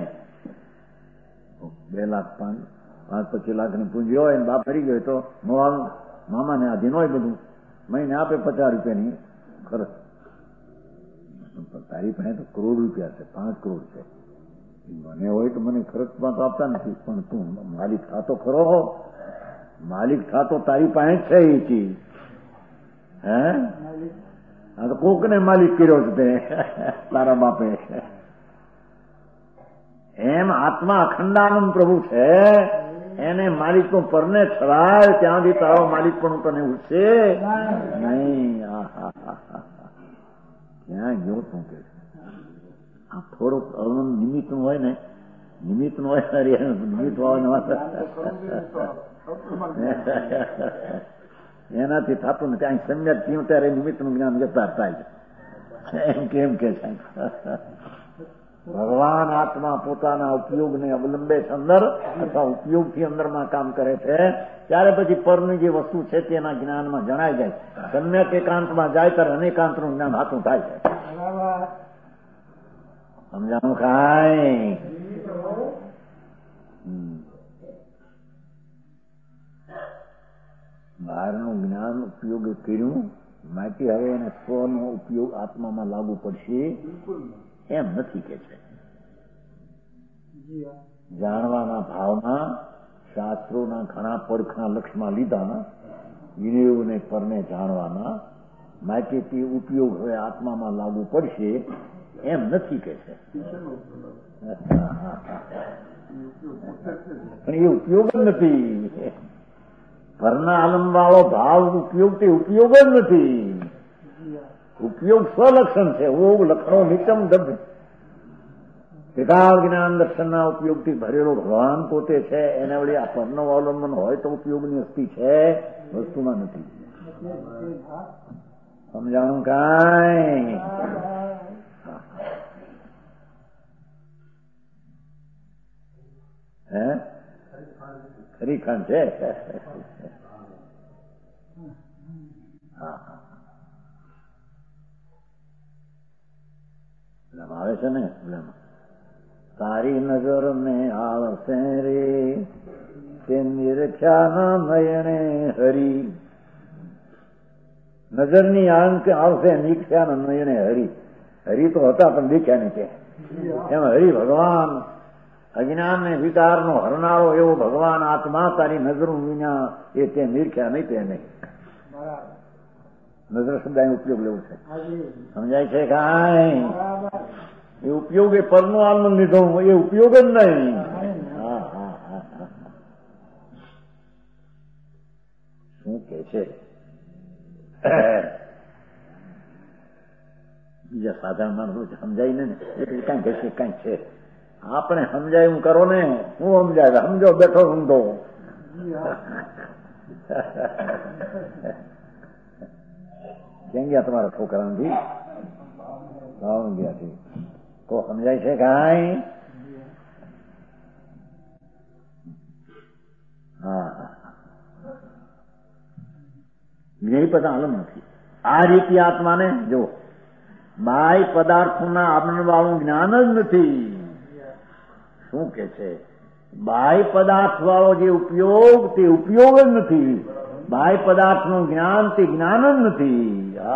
2 લાખ 5-25 લાખની પૂંજી હોય ને બાપ ફરી ગયો તો મામાને આધીન હોય બધું, મહિને આપે 50 રૂપિયાની ખર્ચ. તારી પાસે તો કરોડ રૂપિયા છે, 5 કરોડ છે. મને હોય તો મને ખર્ચમાં તો આપતા નથી, પણ તું માલિક થાતો ખરો, માલિક થાતો તારી પાસે છે એ ચીજ. હે આ તો કોકને માલિક કર્યો છે તે તારા બાપે. એમ આત્મા અખંડાનંદ પ્રભુ છે, એને માલિક નું પરને છરાય ત્યાંથી તારો માલિક પણ તને ઉઠશે નહીં. ક્યાં ગયો તું કે આ થોડુંક અવલંબ નિમિત્ત નું હોય ને, નિમિત્ત નું હોય નિમિત્ત એનાથી થતું ને ત્યાં સમ્યક થયું ત્યારે નિમિત્ત નું જ્ઞાન જતા થાય એમ કેમ કે છે. ભગવાન આત્મા પોતાના ઉપયોગને અવલંબે છે અંદર, અથવા ઉપયોગથી અંદરમાં કામ કરે છે, ત્યારે પછી પરની જે વસ્તુ છે તેના જ્ઞાનમાં જણાય જાય. સમ્યક એકાંતમાં જાય ત્યારે અનેકાંતનું જ્ઞાન હાથું થાય છે. સમજાણું કાંઈ? બહારનું જ્ઞાન ઉપયોગ કર્યું માટે હવે એને સ્વનો ઉપયોગ આત્મામાં લાગુ પડશે એમ નથી કે છે. જાણવાના ભાવમાં શાસ્ત્રોના ઘણા પડખા લક્ષમાં લીધા, વિનયોને પરને જાણવાના માટે તે ઉપયોગ હવે આત્મામાં લાગુ પડશે એમ નથી કે છે. પણ એ ઉપયોગ જ નથી. પરના આલમ વાળો ભાવ ઉપયોગ તે ઉપયોગ જ નથી. ઉપયોગ સ્વલક્ષણ છે. લક્ષણો નિત્યમ દબ્ધ. એકાદ જ્ઞાન દર્શનના ઉપયોગથી ભરેલો ભગવાન પોતે છે, એને વળી આ પરનો અવલંબન હોય તો ઉપયોગની વસ્તી છે, વસ્તુમાં નથી. સમજાણું કાંઈ? હે ખરી ખાન છે. આવે છે ને તારી નજર ને આવશે રે તે નિરખ્યા નયણે હરી. નજરની આવશે નિરખ્યા નયણે હરી. હરી તો હતા પણ દેખ્યા નહીં કે એમ હરી ભગવાન અજ્ઞાન ને વિકારનો હરનારો એવો ભગવાન આત્મા તારી નજરનું વિના એ તે નિરખ્યા નહીં તે નહીં. નજર શબ્દ ઉપયોગ લેવું છે. સમજાય છે કાંઈ? એ ઉપયોગ એ પરનો આનંદ લીધો, એ ઉપયોગ જ નહીં. છે. બીજા સાધારણ માણસો સમજાય ને એટલે કઈ કહેશે કઈ છે. આપણે સમજાય હું કરો ને, હું સમજાય સમજો બેઠો સમજો. ક્યાં ગયા તમારા છોકરાથી? ગયા છે. કો સમજાય છે કઈ? હા, જ્ઞેય પદ આલમ નથી. આ રીતે આત્માને જો બાહ્ય પદાર્થોના આવરણ વાળું જ્ઞાન જ નથી. શું કે છે? બાહ્ય પદાર્થ વાળો જે ઉપયોગ તે ઉપયોગ જ નથી. બાહ્ય પદાર્થનું જ્ઞાન તે જ્ઞાન જ નથી.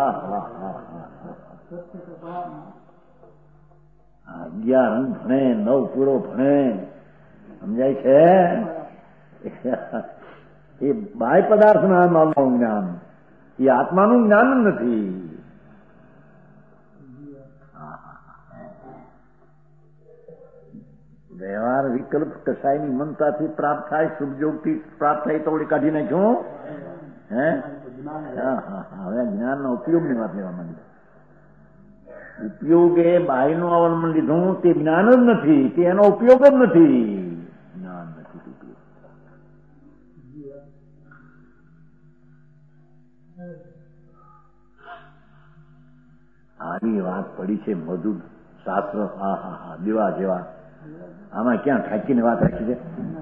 11 અંગ ભણે, 9 પૂરો ભણે, સમજાય છે? એ બાહ્ય પદાર્થના આવરણ જ્ઞાન એ આત્માનું જ્ઞાન જ નથી. વ્યવહાર વિકલ્પ કસાયની મમતાથી પ્રાપ્ત થાય, શુભયોગથી પ્રાપ્ત થાય તો ઓળી કાઢી નાખ્યું. હે હવે જ્ઞાનના ઉપયોગની વાત લેવા માંડી. ઉપયોગ એ બાહ્યનું અવલંબન લીધું તે જ્ઞાન જ નથી, તે એનો ઉપયોગ જ નથી. જ્ઞાન નથી ઉપયોગ. આવી વાત પડી છે મધુર શાસ્ત્ર. દેવા જેવા. આમાં ક્યાં ઠાકીને વાત રાખી છે?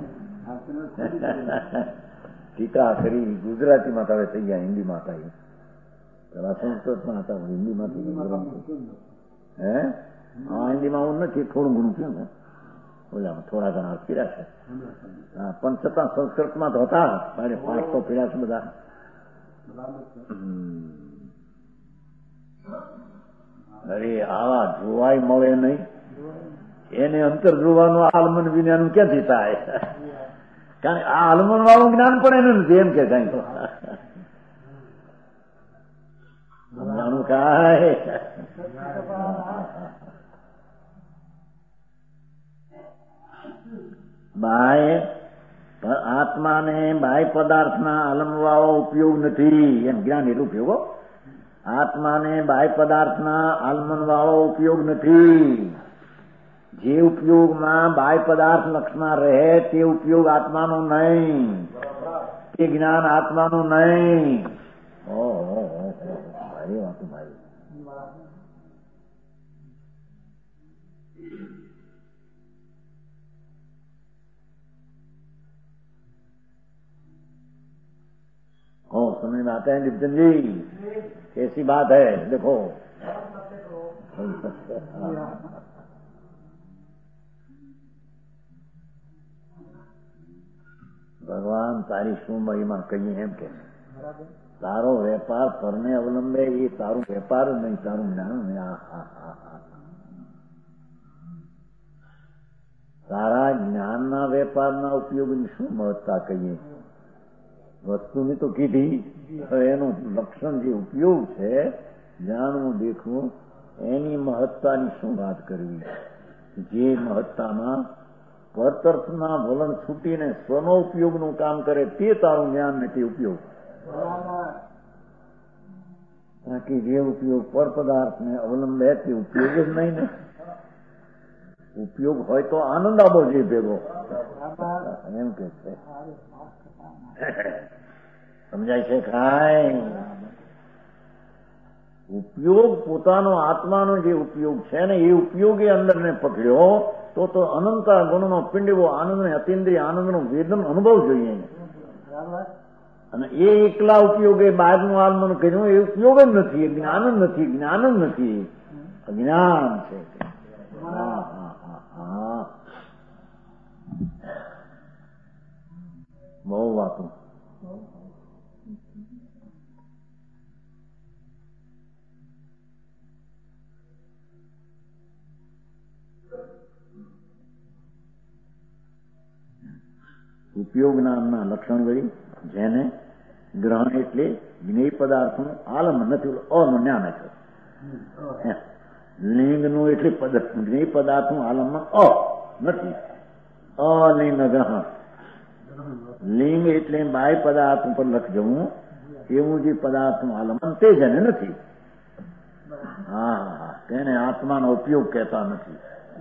ટીકા કરી ગુજરાતીમાં હવે થઈ ગયા, હિન્દીમાં હતા. પેલા સંસ્કૃતમાં હતા, હિન્દીમાં હે હા હિન્દીમાં હું નથી, થોડું ઘણું થયું ને ઓલા થોડા ઘણા પીડા છે. પણ છતાં સંસ્કૃતમાં તો હતા. મારે 5 તો પીડા છે બધા. અરે આવા જોવાય મળે નહીં. એને અંતર જોવાનું આલમન વિજ્ઞાન ક્યાંથી થાય? કારણ કે આ આલમન વાળું જ્ઞાન પણ એને નથી. એમ કે કઈ તો સમજાણું કાય બાહ્ય આત્માને બાહ્ય પદાર્થના આલમવાળો ઉપયોગ નથી. એમ જ્ઞાન એટલું ઉપયોગ. આત્માને બાહ્ય પદાર્થના આલમન વાળો ઉપયોગ નથી. જે ઉપયોગમાં બાહ્ય પદાર્થ લક્ષમાં રહે તે ઉપયોગ આત્માનો નહીં, તે જ્ઞાન આત્માનું નહીં. ભાઈ વાત ભાઈ. समझ में आता है निपचन जी? कैसी बात है देखो. ભગવાન તારી શું મહિમા કહીએ એમ કે તારો વેપાર પરને અવલંબે એ તારું વેપાર જ નહીં, તારું જ્ઞાન નહીં. તારા જ્ઞાનના વેપારના ઉપયોગની શું મહત્તા કહીએ? વસ્તુની તો કીધી, હવે એનું લક્ષણ જે ઉપયોગ છે જાણવું દેખવું એની મહત્તાની શું વાત કરવી? જે મહત્તામાં પરતર્થના વલણ છૂટીને સ્વનો ઉપયોગનું કામ કરે તે તારું જ્ઞાન ને તે ઉપયોગ. બાકી જે ઉપયોગ પર પદાર્થને અવલંબે તે ઉપયોગ જ નહીં ને. ઉપયોગ હોય તો આનંદ આવો જે ભેગો એમ કે છે. સમજાય છે કાંઈ? ઉપયોગ પોતાનો આત્માનો જે ઉપયોગ છે ને એ ઉપયોગ એ અંદર ને પકડ્યો તો અનંતા ગુણનો પિંડ એવો આનંદ ને અતિન્દ્રિય આનંદનો વેદન અનુભવ જોઈએ. અને એ એકલા ઉપયોગે બહારનું આલમન કર્યું એ ઉપયોગ જ નથી, એ જ્ઞાન જ નથી. જ્ઞાન જ નથી, અજ્ઞાન છે. બહુ વાતો. ઉપયોગ નામના લક્ષણ વળી જેને ગ્રહણ એટલે જ્ઞેય પદાર્થનું આલમન નથી, અનું જ્ઞાન છે. લિંગનું એટલે જ્ઞેય પદાર્થનું આલમન નથી, અલિંગ ગ્રહણ. લિંગ એટલે બાહ્ય પદાર્થ ઉપર લખ જવું, એવું જે પદાર્થનું આલંબન તે જેને નથી. હા, તેને આત્માનો ઉપયોગ કહેતા નથી.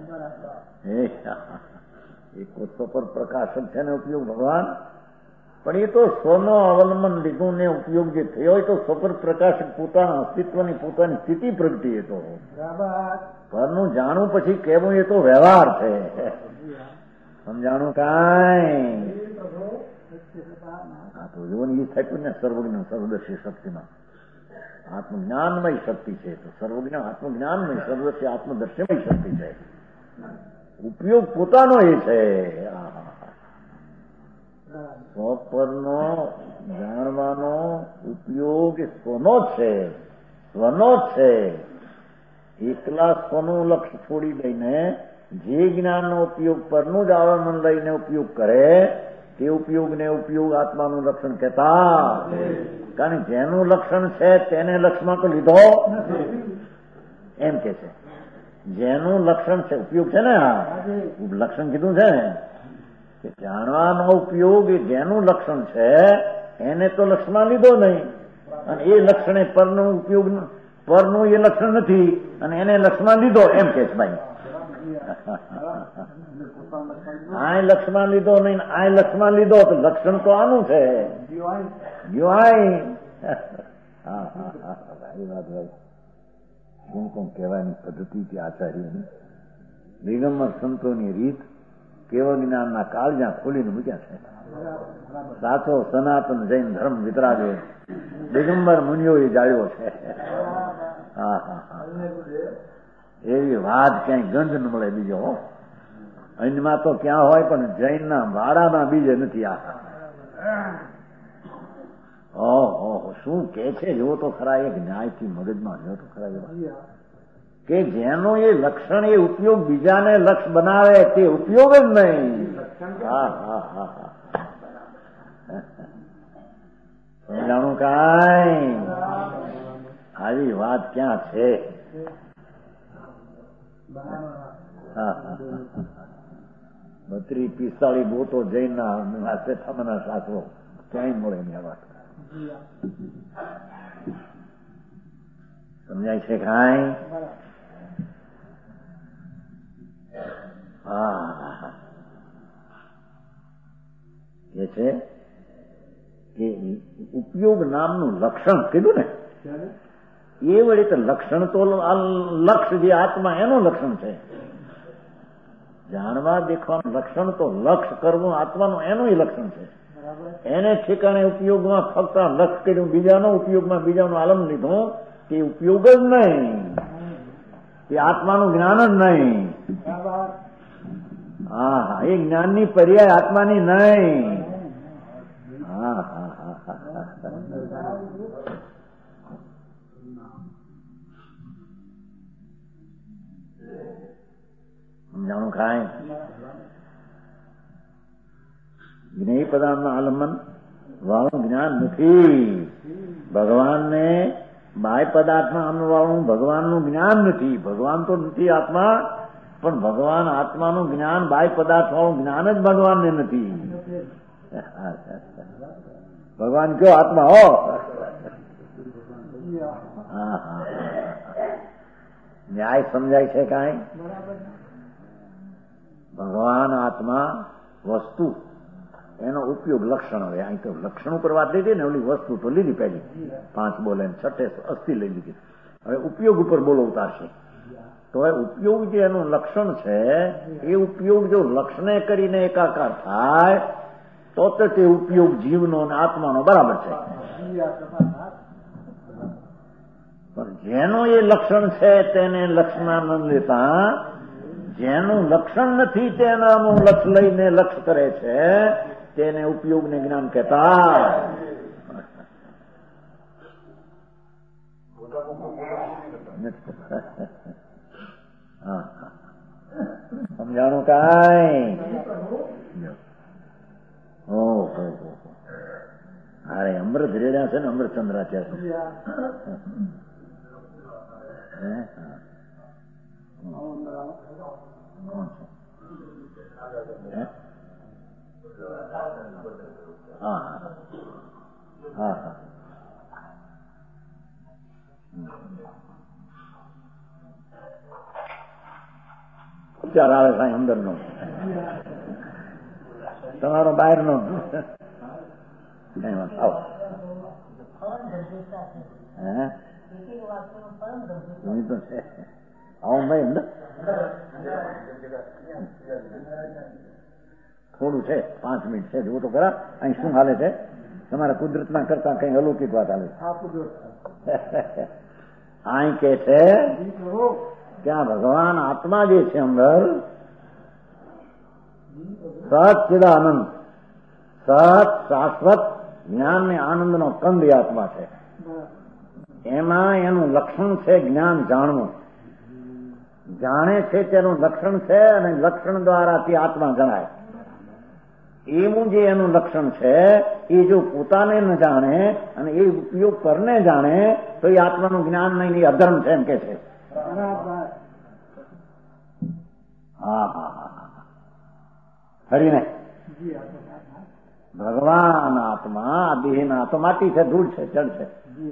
એ સ્વપર પ્રકાશક છે ને ઉપયોગ ભગવાન, પણ એ તો સ્વનો અવલંબન લીધું ને ઉપયોગ જે થયો હોય તો સ્વપર પ્રકાશક પોતાના અસ્તિત્વની પોતાની સ્થિતિ પ્રગટી. એ તો પરનું જાણવું પછી કેવું એ તો વ્યવહાર છે. સમજાણું કાંઈ આ તો જોવું એ થયું ને સર્વજ્ઞ સર્વદર્શી શક્તિમાં આત્મજ્ઞાનમય શક્તિ છે. તો સર્વજ્ઞ આત્મજ્ઞાનમય સર્વદર્શી આત્મદર્શીમય શક્તિ છે. ઉપયોગ પોતાનો એ છે. સ્વપરનો જાણવાનો ઉપયોગ સ્વનો છે, સ્વનો છે. એકલા સ્વનું લક્ષ્ય છોડી દઈને જે જ્ઞાનનો ઉપયોગ પરનું જ આવરણ લઈને ઉપયોગ કરે તે ઉપયોગને ઉપયોગ આત્માનું લક્ષણ કહેતા. કારણ જેનું લક્ષણ છે તેને લક્ષમાં તો લીધો એમ કે છે. જેનું લક્ષણ છે ઉપયોગ છે ને, આ લક્ષણ કીધું છે ને કે જાણવાનો ઉપયોગ એ જેનું લક્ષણ છે એને તો લક્ષમાં લીધો નહીં, અને એ લક્ષણે પરનો ઉપયોગ પરનું એ લક્ષણ નથી અને એને લક્ષમાં લીધો એમ કે છે ભાઈ. આ લક્ષમાં લીધો નહીં, આ લક્ષમાં લીધો તો લક્ષણ તો આનું છે. શું કોણ કહેવાની પદ્ધતિ છે આચાર્યની. દિગંબર સંતોની રીત કેવળ જ્ઞાનના કાળ જ્યાં ખોલીને મૂક્યા છે. સાચો સનાતન જૈન ધર્મ વિતરાગે દિગંબર મુનિઓએ જાળ્યો છે. એવી વાત ક્યાંય ગંધ ન મળે બીજો. અન્યમાં તો ક્યાં હોય પણ જૈનના વાડામાં બીજે નથી. ઓહો શું કે છે જેવો તો ખરા. એક ન્યાયથી મગજમાં જેવો તો ખરા કે જેનો એ લક્ષણ એ ઉપયોગ બીજાને લક્ષ બનાવે તે ઉપયોગ જ નહીં. સમજાણું કાંઈ આવી વાત ક્યાં છે? 32-45 બોતો જૈનના શેઠામાના શાસ્ત્રો ક્યાંય મળે ને આ વાત. સમજાય છે કાંઈ? એ છે કે ઉપયોગ નામનું લક્ષણ કીધું ને, એ વળી તો લક્ષણ તો લક્ષ જે આત્મા એનું લક્ષણ છે. જાણવા દેખવાનું લક્ષણ તો લક્ષ કરવું આત્માનું એનું લક્ષણ છે. એને ઠેકાણે ઉપયોગમાં ફક્ત લક્ષ કર્યું, બીજાનો ઉપયોગમાં બીજાનું આલમ લીધું તે ઉપયોગ જ નહીં, તે આત્માનું જ્ઞાન જ નહીં. હા, એ જ્ઞાનની પર્યાય આત્માની નહીં. સમજાણું ખાય. જ્ઞેય પદાર્થના આલંબન વાળું જ્ઞાન નથી. ભગવાનને બાહ્ય પદાર્થના આલંબન વાળું ભગવાનનું જ્ઞાન નથી. ભગવાન તો નથી આત્મા, પણ ભગવાન આત્માનું જ્ઞાન બાહ્ય પદાર્થ વાળું જ્ઞાન જ ભગવાનને નથી. ભગવાન કયો આત્મા હો. ન્યાય સમજાય છે કાંઈ? ભગવાન આત્મા વસ્તુ એનો ઉપયોગ લક્ષણ. હવે અહીં તો લક્ષણ ઉપર વાત લીધી ને, ઓલી વસ્તુ તો લીધી પહેલી 5 બોલે 6 અસ્થિ લઈ લીધી. હવે ઉપયોગ ઉપર બોલો ઉતારશે તો હવે ઉપયોગ જે એનું લક્ષણ છે એ ઉપયોગ જો લક્ષણે કરીને એકાકાર થાય તો તે ઉપયોગ જીવનો અને આત્માનો બરાબર છે. પણ જેનું એ લક્ષણ છે તેને લક્ષમાં ન લેતા, જેનું લક્ષણ નથી તેનાનું લક્ષ લઈને લક્ષ કરે છે તેને ઉપયોગને જ્ઞાન કહેતા. સમજાણું કાંઈ? ઓહો, અરે અમૃત રેડ્યા છે ને અમૃતચંદ્રાચાર્ય. ઉપચાર આવે સાંઈ અંદરનો, તમારો બહારનો. આવો આવું ભાઈ અંદર થોડું છે, 5 મિનિટ છે, જોવું તો ખરા અહીં શું હાલે છે. તમારા કુદરતના કરતા કઈ અલૌકિક વાત હાલે છે. અહીં કે છે ત્યાં ભગવાન આત્મા જે છે અંદર સચ્ચિદાનંદ, સત શાશ્વત જ્ઞાન ને આનંદ નો કંદ આત્મા છે. એમાં એનું લક્ષણ છે જ્ઞાન જાણવું. જાણે છે તેનું લક્ષણ છે અને લક્ષણ દ્વારા તે આત્મા જણાય. એવું જે એનું લક્ષણ છે એ જો પોતાને ન જાણે અને એ ઉપયોગ કરને જાણે તો એ આત્માનું જ્ઞાન નહીં, એ અધર્મ છે એમ કે છે. હા હા હા હરીને ભગવાન આત્મા દેહના આત્માથી છે, ધૂળ છે, જળ છે.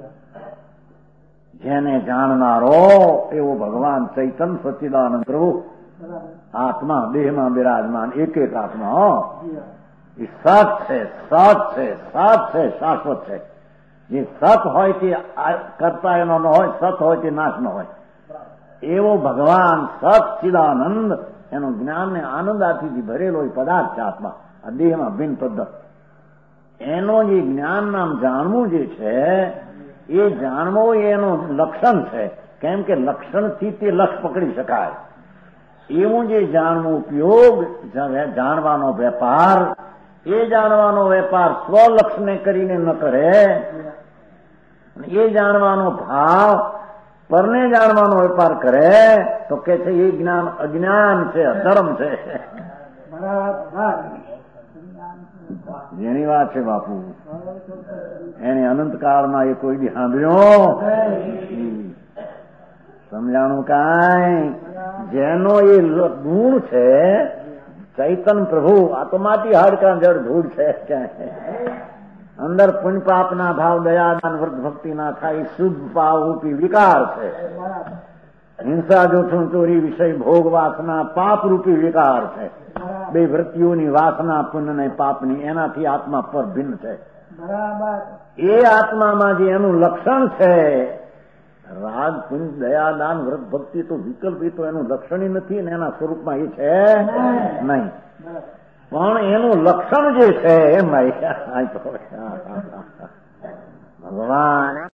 જેને જાણનારો એવો ભગવાન ચૈતન સચ્ચિદાનંદ પ્રભુ આત્મા દેહમાં બિરાજમાન એક એક આત્મા એ સત છે, સત છે, સત છે, શાશ્વત છે. જે સત હોય તે કરતા એનો ન હોય, સત હોય તે નાશ ન હોય. એવો ભગવાન સચ્ચિદાનંદ એનો જ્ઞાન ને આનંદ આથી ભરેલો પદાર્થ છે આત્મા, આ દેહમાં ભિન્ન પદ્ધત. એનો જે જ્ઞાન નામ જાણવું જે છે એ જાણવું એનું લક્ષણ છે. કેમ કે લક્ષણથી તે લક્ષ પકડી શકાય. એવું જે જાણવું ઉપયોગ, જાણવાનો વેપાર, એ જાણવાનો વેપાર સ્વલક્ષને કરીને ન કરે. એ જાણવાનો ભાવ પરને જાણવાનો વેપાર કરે તો કે છે એ જ્ઞાન અજ્ઞાન છે, અધર્મ છે. જેની વાત છે બાપુ, એને અનંતકાળમાં એ કોઈ દી સાંભળ્યો સમજાણું કાંઈ. જેનો એ ગુણ છે ચૈતન પ્રભુ આત્માથી હાડકા જળ ધૂળ છે. અંદર પુણ્ય પાપના ભાવ, દયાદાન વ્રત ભક્તિ ના થાય, શુદ્ધ પાપ રૂપી વિકાર છે. હિંસા જોઠું ચોરી વિષય ભોગ વાસના પાપ રૂપી વિકાર છે. બે વૃત્તિઓની વાસના પુણ્ય ને પાપની, એનાથી આત્મા પર ભિન્ન છે. એ આત્મામાં જે એનું લક્ષણ છે રાગ પુણ્ય દયાદાન વ્રત ભક્તિ તો વિકલ્પ, એ તો એનું લક્ષણ નથી ને એના સ્વરૂપમાં એ છે નહીં. પણ એનું લક્ષણ જે છે એમ ભગવાન